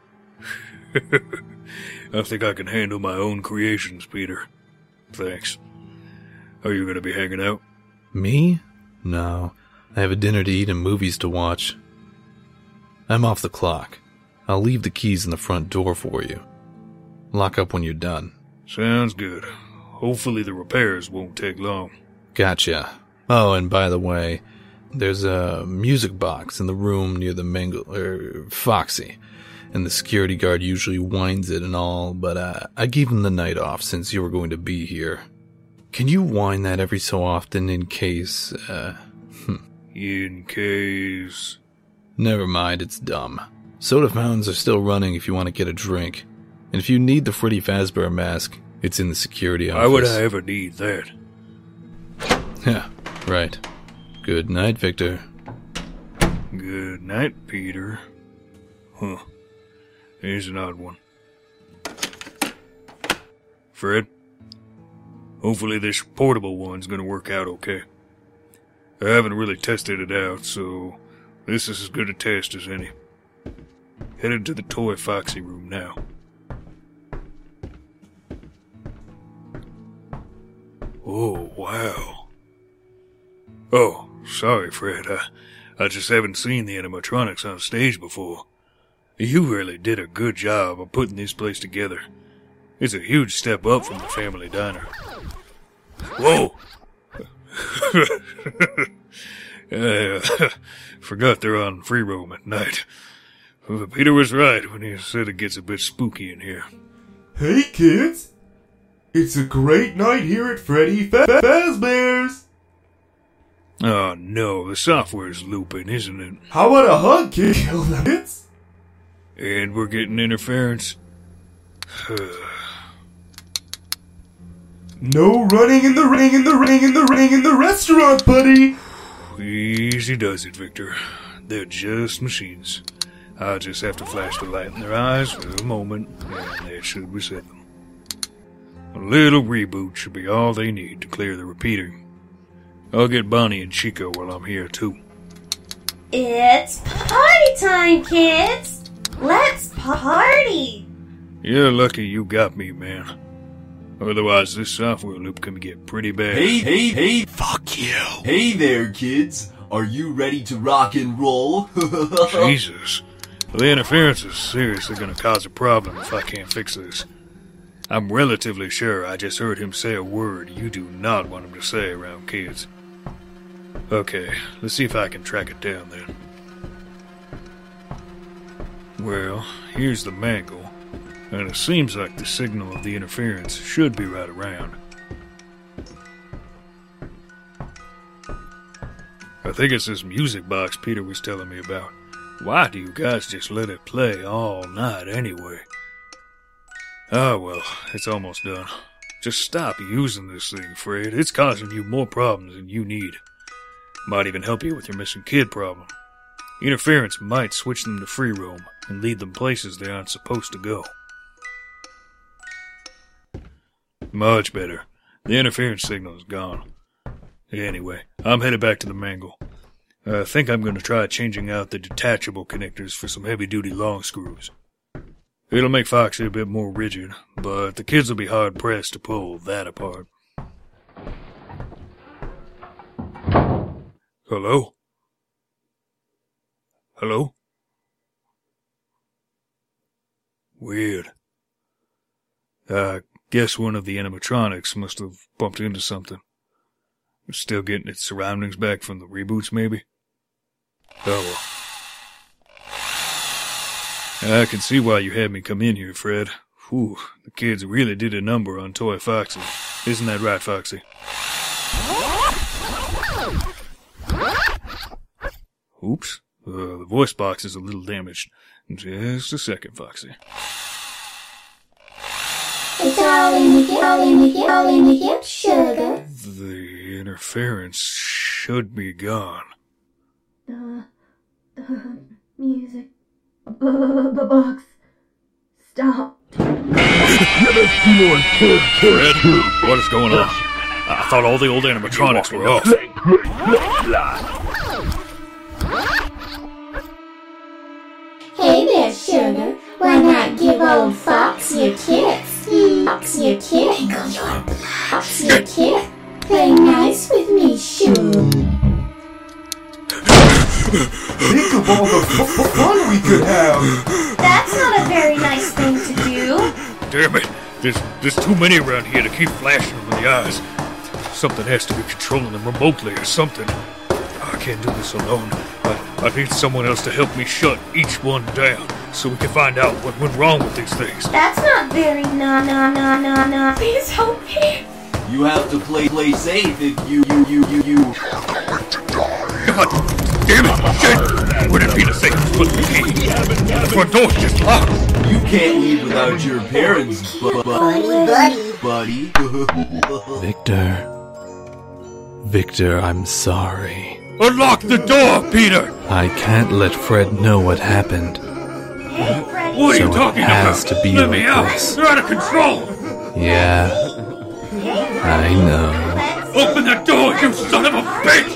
S14: I think I can handle my own creations, Peter. Thanks. Are you going to be hanging out?
S4: Me? No, I have a dinner to eat and movies to watch. I'm off the clock. I'll leave the keys in the front door for you. Lock up when you're done.
S14: Sounds good. Hopefully the repairs won't take long.
S4: Gotcha. Oh, and by the way, there's a music box in the room near the Mangle, er, Foxy, and the security guard usually winds it and all, but uh, I gave him the night off since you were going to be here. Can you wind that every so often in case, uh...
S14: in case...
S4: Never mind, it's dumb. Soda fountains are still running if you want to get a drink. And if you need the Freddy Fazbear mask, it's in the security office.
S14: Why would I ever need that?
S4: Yeah, right. Good night, Victor.
S14: Good night, Peter. Huh. Here's an odd one. Fred? Hopefully this portable one's gonna work out okay. I haven't really tested it out, so this is as good a test as any. Headed to the Toy Foxy room now. Oh, wow. Oh, sorry, Fred. I, I just haven't seen the animatronics on stage before. You really did a good job of putting this place together. It's a huge step up from the family diner. Whoa! uh, forgot they're on free roam at night. Peter was right when he said it gets a bit spooky in here.
S9: Hey kids! It's a great night here at Freddy Fa- Fazbear's!
S14: Oh no, the software's looping, isn't it?
S9: How about a hug, kids?
S14: And we're getting interference.
S9: No running in the ring, in the ring, in the ring, in the restaurant, buddy!
S14: Easy does it, Victor. They're just machines. I'll just have to flash the light in their eyes for a moment, and that should reset them. A little reboot should be all they need to clear the repeater. I'll get Bonnie and Chico while I'm here, too.
S12: It's party time, kids! Let's party!
S14: You're lucky you got me, man. Otherwise, this software loop can get pretty bad.
S10: Hey, hey, hey! Fuck you! Hey there, kids! Are you ready to rock and roll?
S14: Jesus. The interference is seriously gonna cause a problem if I can't fix this. I'm relatively sure I just heard him say a word you do not want him to say around kids. Okay, let's see if I can track it down then. Well, here's the mangle, and it seems like the signal of the interference should be right around. I think it's this music box Peter was telling me about. Why do you guys just let it play all night anyway? Oh well, it's almost done. Just stop using this thing, Fred. It's causing you more problems than you need. Might even help you with your missing kid problem. Interference might switch them to free roam and lead them places they aren't supposed to go. Much better. The interference signal is gone. Anyway, I'm headed back to the mangle. I think I'm going to try changing out the detachable connectors for some heavy-duty long screws. It'll make Foxy a bit more rigid, but the kids will be hard-pressed to pull that apart. Hello? Hello? Weird. I guess one of the animatronics must have bumped into something. Still getting its surroundings back from the reboots, maybe? Oh well. I can see why you had me come in here, Fred. Whew, the kids really did a number on Toy Foxy. Isn't that right, Foxy? Oops. Uh, the voice box is a little damaged. Just a second, Foxy.
S17: It's all in the hip, all in the hip, all in the hip, sugar.
S14: The interference should be gone.
S17: The, the music, the box, stop.
S14: Fred, what is going on? I thought all the old animatronics were off.
S17: Hey there, sugar. Why not give old Foxy a kiss? Foxy a kiss. Foxy a kiss. Play nice with me, sugar.
S10: Think of all the f- fun we could have.
S12: That's not a very nice thing to do.
S14: Damn it. There's, there's too many around here to keep flashing them in the eyes. Something has to be controlling them remotely or something. I can't do this alone. I, I need someone else to help me shut each one down so we can find out what went wrong with these things.
S12: That's not very na na na na na. Please help me.
S10: You have to play play safe if you you you you you.
S14: God damn it! Shit! Where did Peter say he was supposed to be? The front door's just locked.
S10: You can't leave without your parents, bu- bu- buddy. Buddy.
S4: Victor. Victor, I'm sorry.
S14: Unlock the door, Peter!
S4: I can't let Fred know what happened.
S12: Hey, Freddy.
S14: What are
S4: so
S14: you talking
S4: it has
S14: about?
S4: to be
S14: Let
S4: like
S14: me out!
S4: this.
S14: You're out of control!
S4: Yeah,
S12: Hey,
S4: I know.
S14: Open the door, you son of a bitch!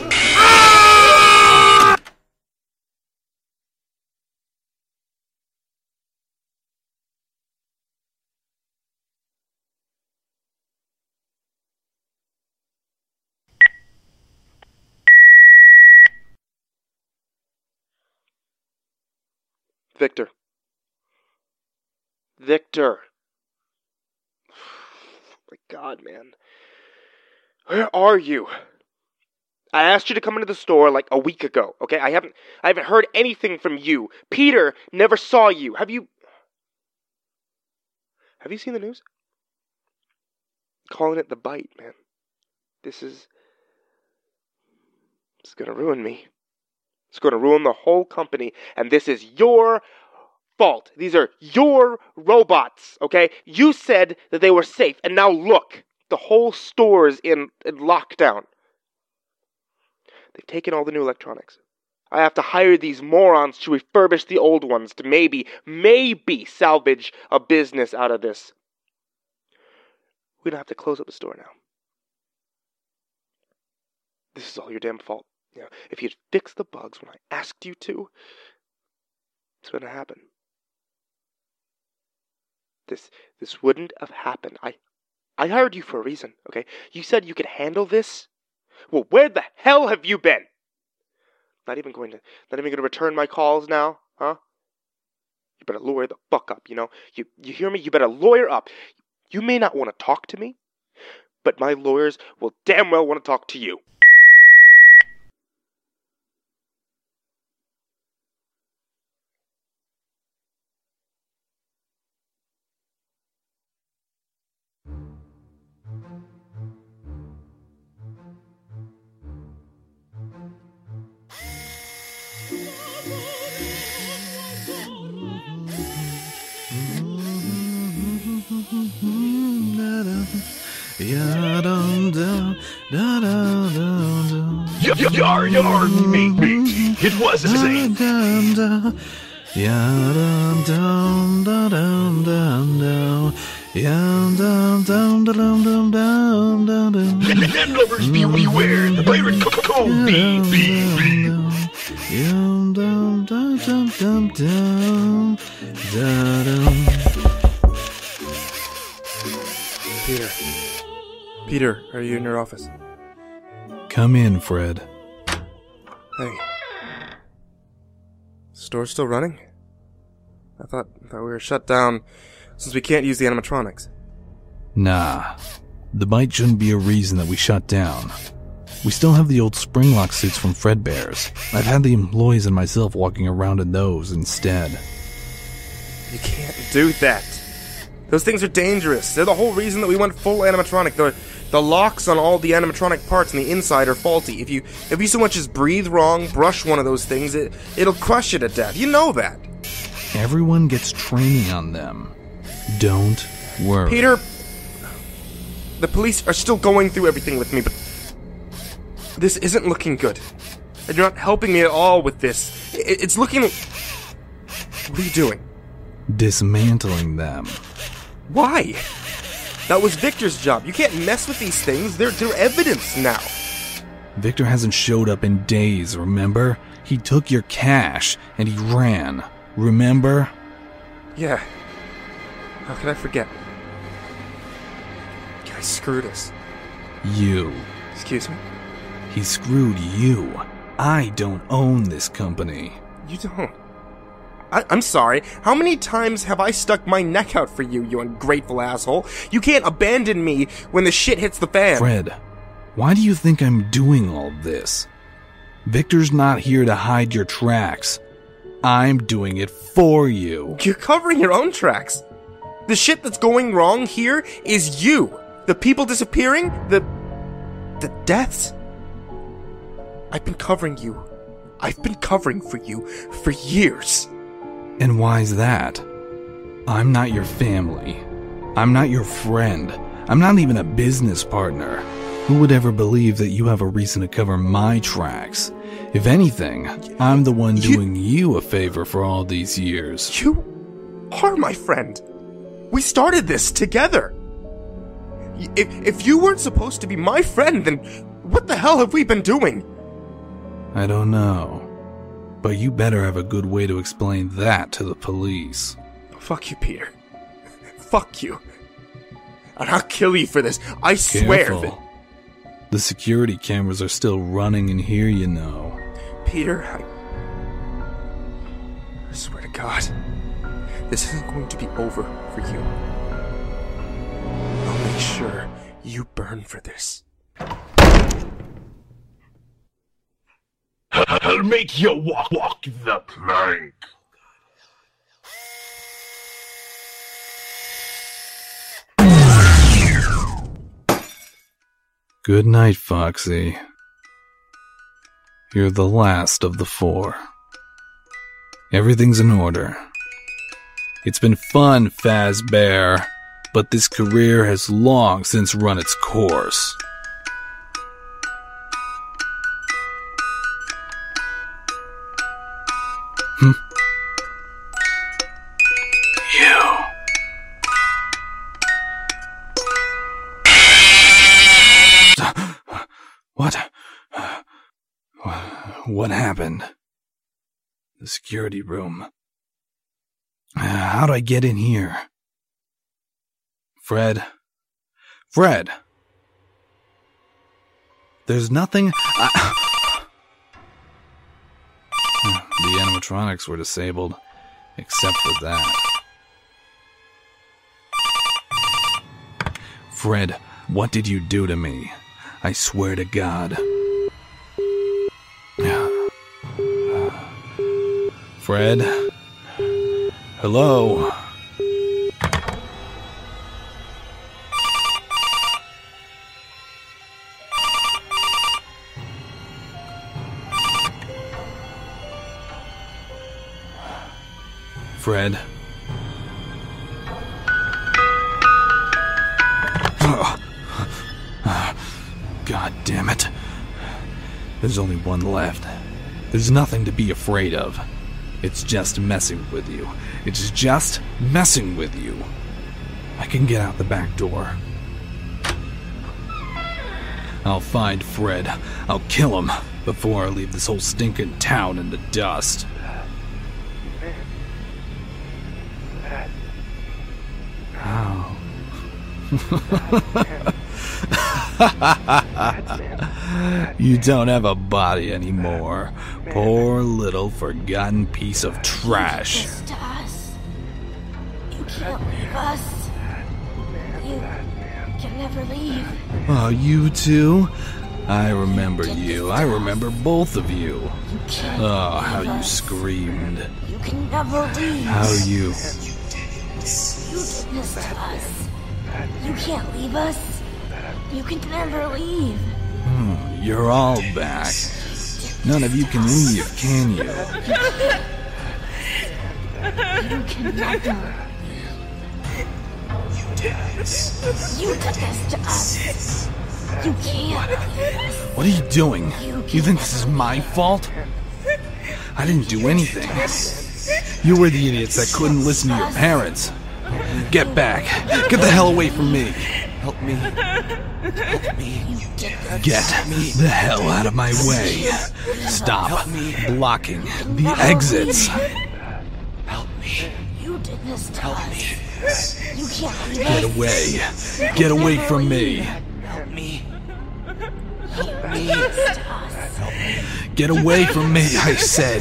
S3: Victor. Victor. My God, man. Where are you? I asked you to come into the store like a week ago, okay? I haven't I haven't heard anything from you. Peter never saw you. Have you Have you seen the news? Calling it the bite, man. This is It's gonna ruin me. It's going to ruin the whole company, and this is your fault. These are your robots, okay? You said that they were safe, and now look. The whole store is in, in lockdown. They've taken all the new electronics. I have to hire these morons to refurbish the old ones to maybe, maybe salvage a business out of this. We're going to have to close up the store now. This is all your damn fault. You know, if you'd fixed the bugs when I asked you to, it's going to happen. This this wouldn't have happened. I I hired you for a reason, okay? You said you could handle this. Well, where the hell have you been? Not even going to, not even going to return my calls now, huh? You better lawyer the fuck up, you know? You, you hear me? You better lawyer up. You may not want to talk to me, but my lawyers will damn well want to talk to you.
S11: Yar, yar, me, me. It was insane. Land lovers beware, the pirate code be, be, be.
S3: Peter. Peter, are you in your office?
S4: Come in, Fred.
S3: Hey. Store's still running? I thought, I thought we were shut down since we can't use the animatronics.
S4: Nah. The bite shouldn't be a reason that we shut down. We still have the old spring-lock suits from Fredbear's. I've had the employees and myself walking around in those instead.
S3: You can't do that. Those things are dangerous. They're the whole reason that we went full animatronic. The, the locks on all the animatronic parts on the inside are faulty. If you if you so much as breathe wrong, brush one of those things, it, it'll crush you to death. You know that.
S4: Everyone gets training on them. Don't worry.
S3: Peter, the police are still going through everything with me, but this isn't looking good. And you're not helping me at all with this. It, it's looking... What are you doing?
S4: Dismantling them.
S3: Why? That was Victor's job. You can't mess with these things. They're, they're evidence now.
S4: Victor hasn't showed up in days, remember? He took your cash, and he ran. Remember?
S3: Yeah. How could I forget? Guy screwed us.
S4: You.
S3: Excuse me?
S4: He screwed you. I don't own this company.
S3: You don't? I- I'm sorry. How many times have I stuck my neck out for you, you ungrateful asshole? You can't abandon me when the shit hits the fan.
S4: Fred, why do you think I'm doing all this? Victor's not here to hide your tracks. I'm doing it for you.
S3: You're covering your own tracks. The shit that's going wrong here is you. The people disappearing, the... the deaths. I've been covering you. I've been covering for you for years.
S4: And why's that? I'm not your family. I'm not your friend. I'm not even a business partner. Who would ever believe that you have a reason to cover my tracks? If anything, I'm the one doing you, you a favor for all these years.
S3: You are my friend. We started this together. If, if you weren't supposed to be my friend, then what the hell have we been doing?
S4: I don't know. But you better have a good way to explain that to the police.
S3: Fuck you, Peter. Fuck you. And I'll kill you for this. I swear
S4: Careful.
S3: that...
S4: The security cameras are still running in here, you know.
S3: Peter, I... I swear to God, this isn't going to be over for you. I'll make sure you burn for this.
S11: I'll make you walk, walk the plank.
S4: Good night, Foxy. You're the last of the four. Everything's in order. It's been fun, Fazbear, but this career has long since run its course. Hmm? What? What happened? The security room. How do I get in here? Fred? Fred! There's nothing... I... The animatronics were disabled, except for that. Fred, what did you do to me? I swear to God. Fred? Hello? Fred? God damn it. There's only one left. There's nothing to be afraid of. It's just messing with you. It's just messing with you. I can get out the back door. I'll find Fred. I'll kill him before I leave this whole stinking town in the dust. Oh. You don't have a body anymore. Poor little forgotten piece of trash.
S17: Just us. You can't leave us. You can never leave.
S4: Oh, you too? I remember you. I remember both of you. Oh, how you screamed.
S17: You can never leave.
S4: How you...
S17: You did this to us. You can't leave us. You can never leave.
S4: Hmm, you're all back. None of you can leave, can you?
S17: You can never. You did this. You did this to us. You can't leave us.
S4: What are you doing? You think this is my fault? I didn't do anything. You were the idiots that couldn't listen to your parents. Get back. Get the hell away from me.
S17: Help me. Help me.
S4: Get the hell out of my way. Stop blocking the exits.
S17: Help me. You did this to us. You can't leave
S4: Get
S17: us.
S4: away. Get away from me.
S17: Help me. Help me. Help me.
S4: Get away from me, I said.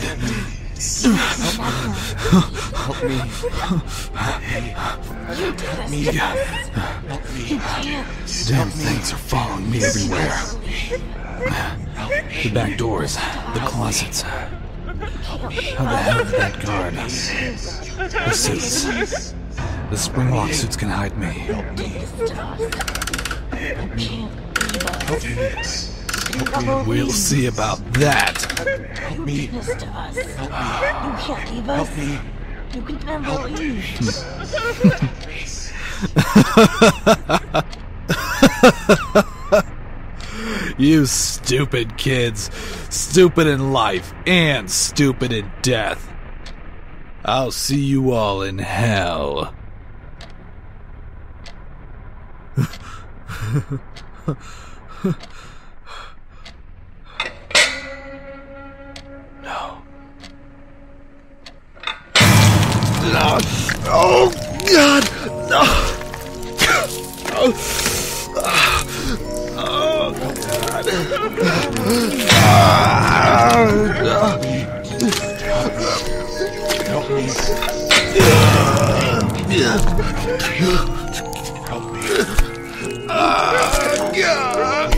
S17: Help me. You did this
S4: Me.
S17: to us. Help me. You can't.
S4: Damn things are following me everywhere. The back doors, the closets. How the hell did that guard? The suits. The spring-lock suits can hide me.
S17: Help me.
S4: We'll see about that.
S17: Help me. You did this to us. You can't leave us. Help me. You can never leave.
S4: You stupid kids. Stupid in life and stupid in death. I'll see you all in hell. No. No. Oh, God. No. Oh, oh God.
S17: Help me. Help me.
S4: Ah, God.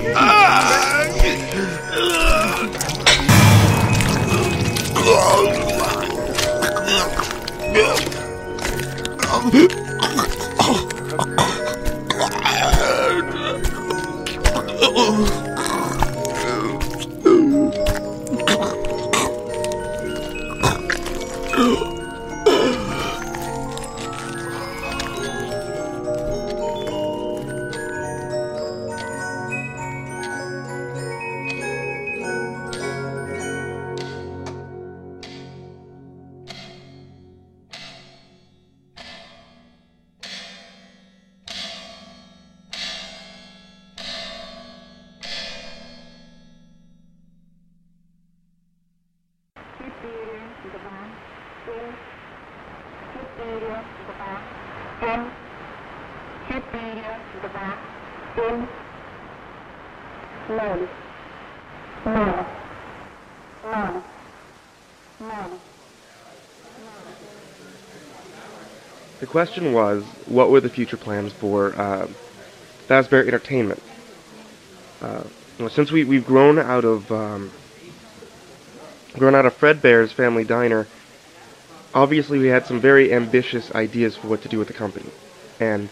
S3: The question was, what were the future plans for uh, Fazbear Entertainment? Uh, well, since we, we've grown out of um, grown out of Fredbear's Family Diner, obviously we had some very ambitious ideas for what to do with the company. And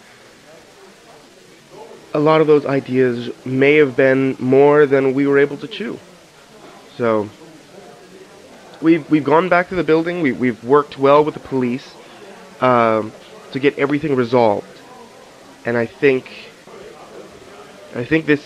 S3: a lot of those ideas may have been more than we were able to chew. So we've we've gone back to the building. We we've worked well with the police um, to get everything resolved, and I think I think this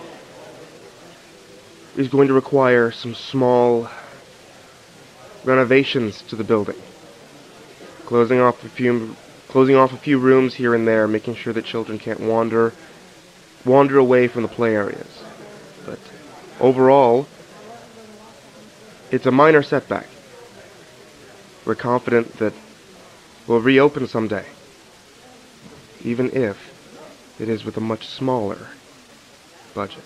S3: is going to require some small renovations to the building, closing off a few closing off a few rooms here and there, making sure that children can't wander wander away from the play areas. But overall, it's a minor setback. We're confident that we'll reopen someday, even if it is with a much smaller budget.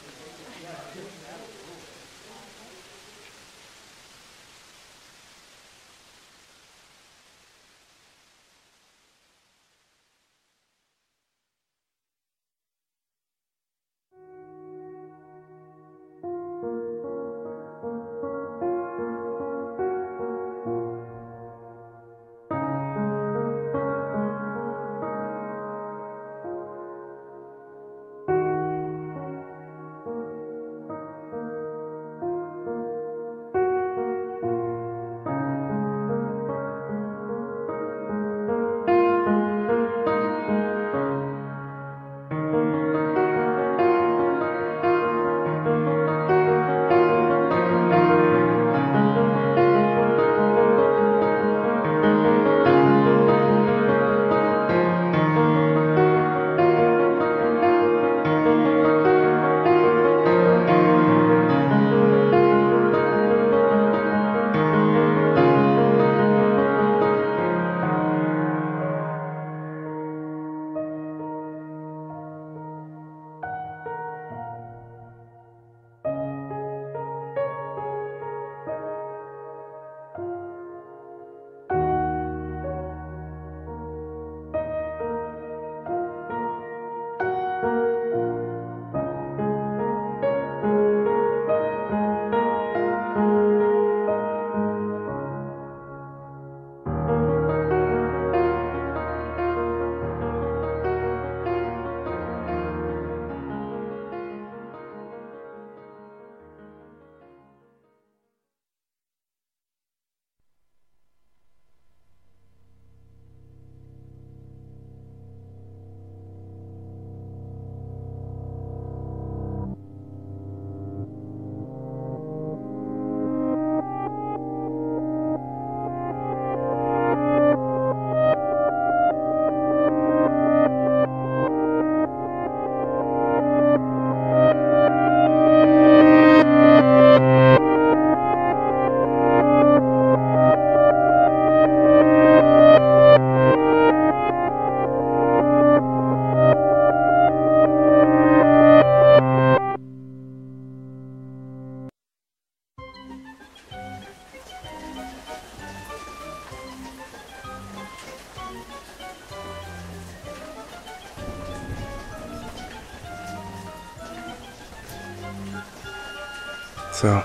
S3: So,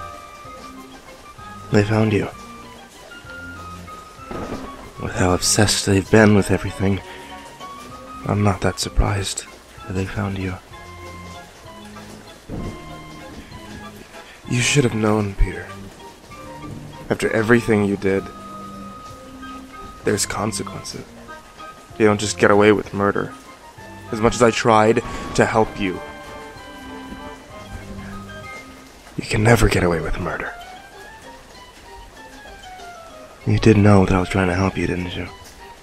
S3: they found you. With how obsessed they've been with everything, I'm not that surprised that they found you. You should have known, Peter. After everything you did, there's consequences. You don't just get away with murder. As much as I tried to help you, you can never get away with murder. You did know that I was trying to help you, didn't you?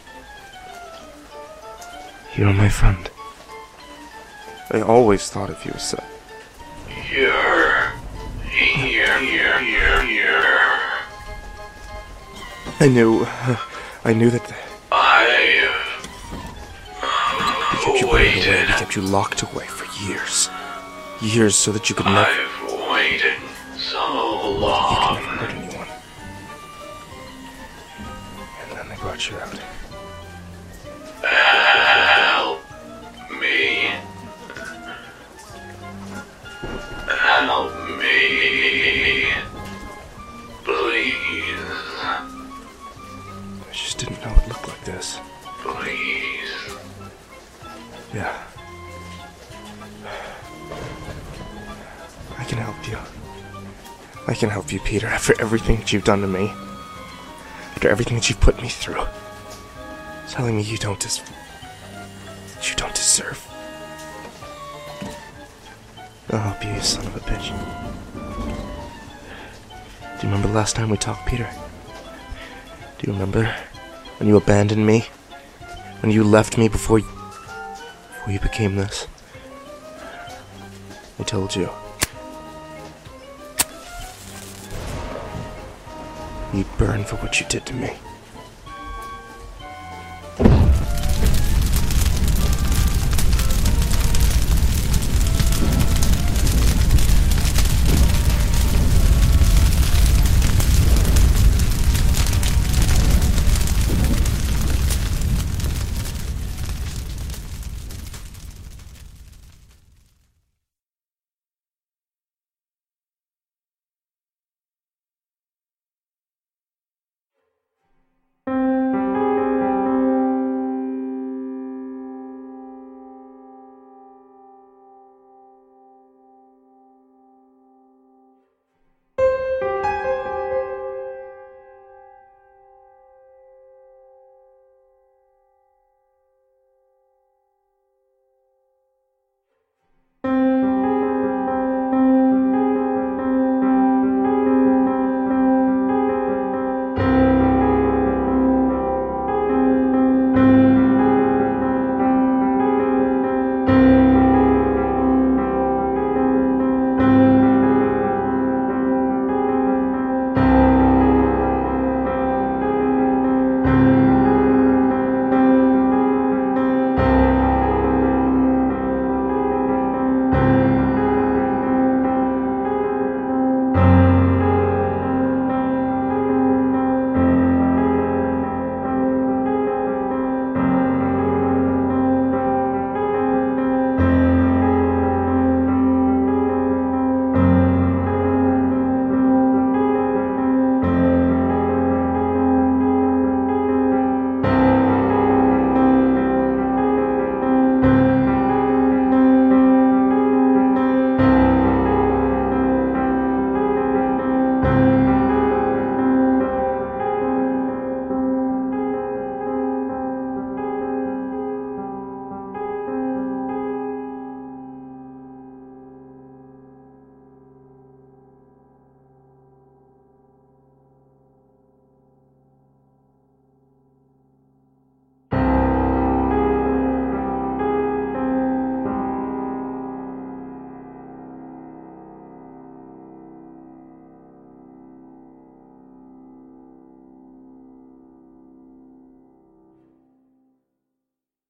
S3: You're my friend. I always thought of you as such.
S11: You're... You're... You're... You're... You're...
S3: I knew... I knew that...
S11: I've...
S3: We kept you buried away. We kept you locked away for years. Years so that you could never...
S11: I've waited so long.
S3: You can never hurt anyone. got you out.
S11: Help me. Help me. Please.
S3: I just didn't know it looked like this.
S11: Please.
S3: Yeah. I can help you. I can help you, Peter, after everything that you've done to me. After everything that you've put me through. Telling me you don't des- that you don't deserve. I'll help you, you son of a bitch. Do you remember the last time we talked, Peter? Do you remember when you abandoned me? When you left me before you, before you became this? I told you. You'd burn for what you did to me.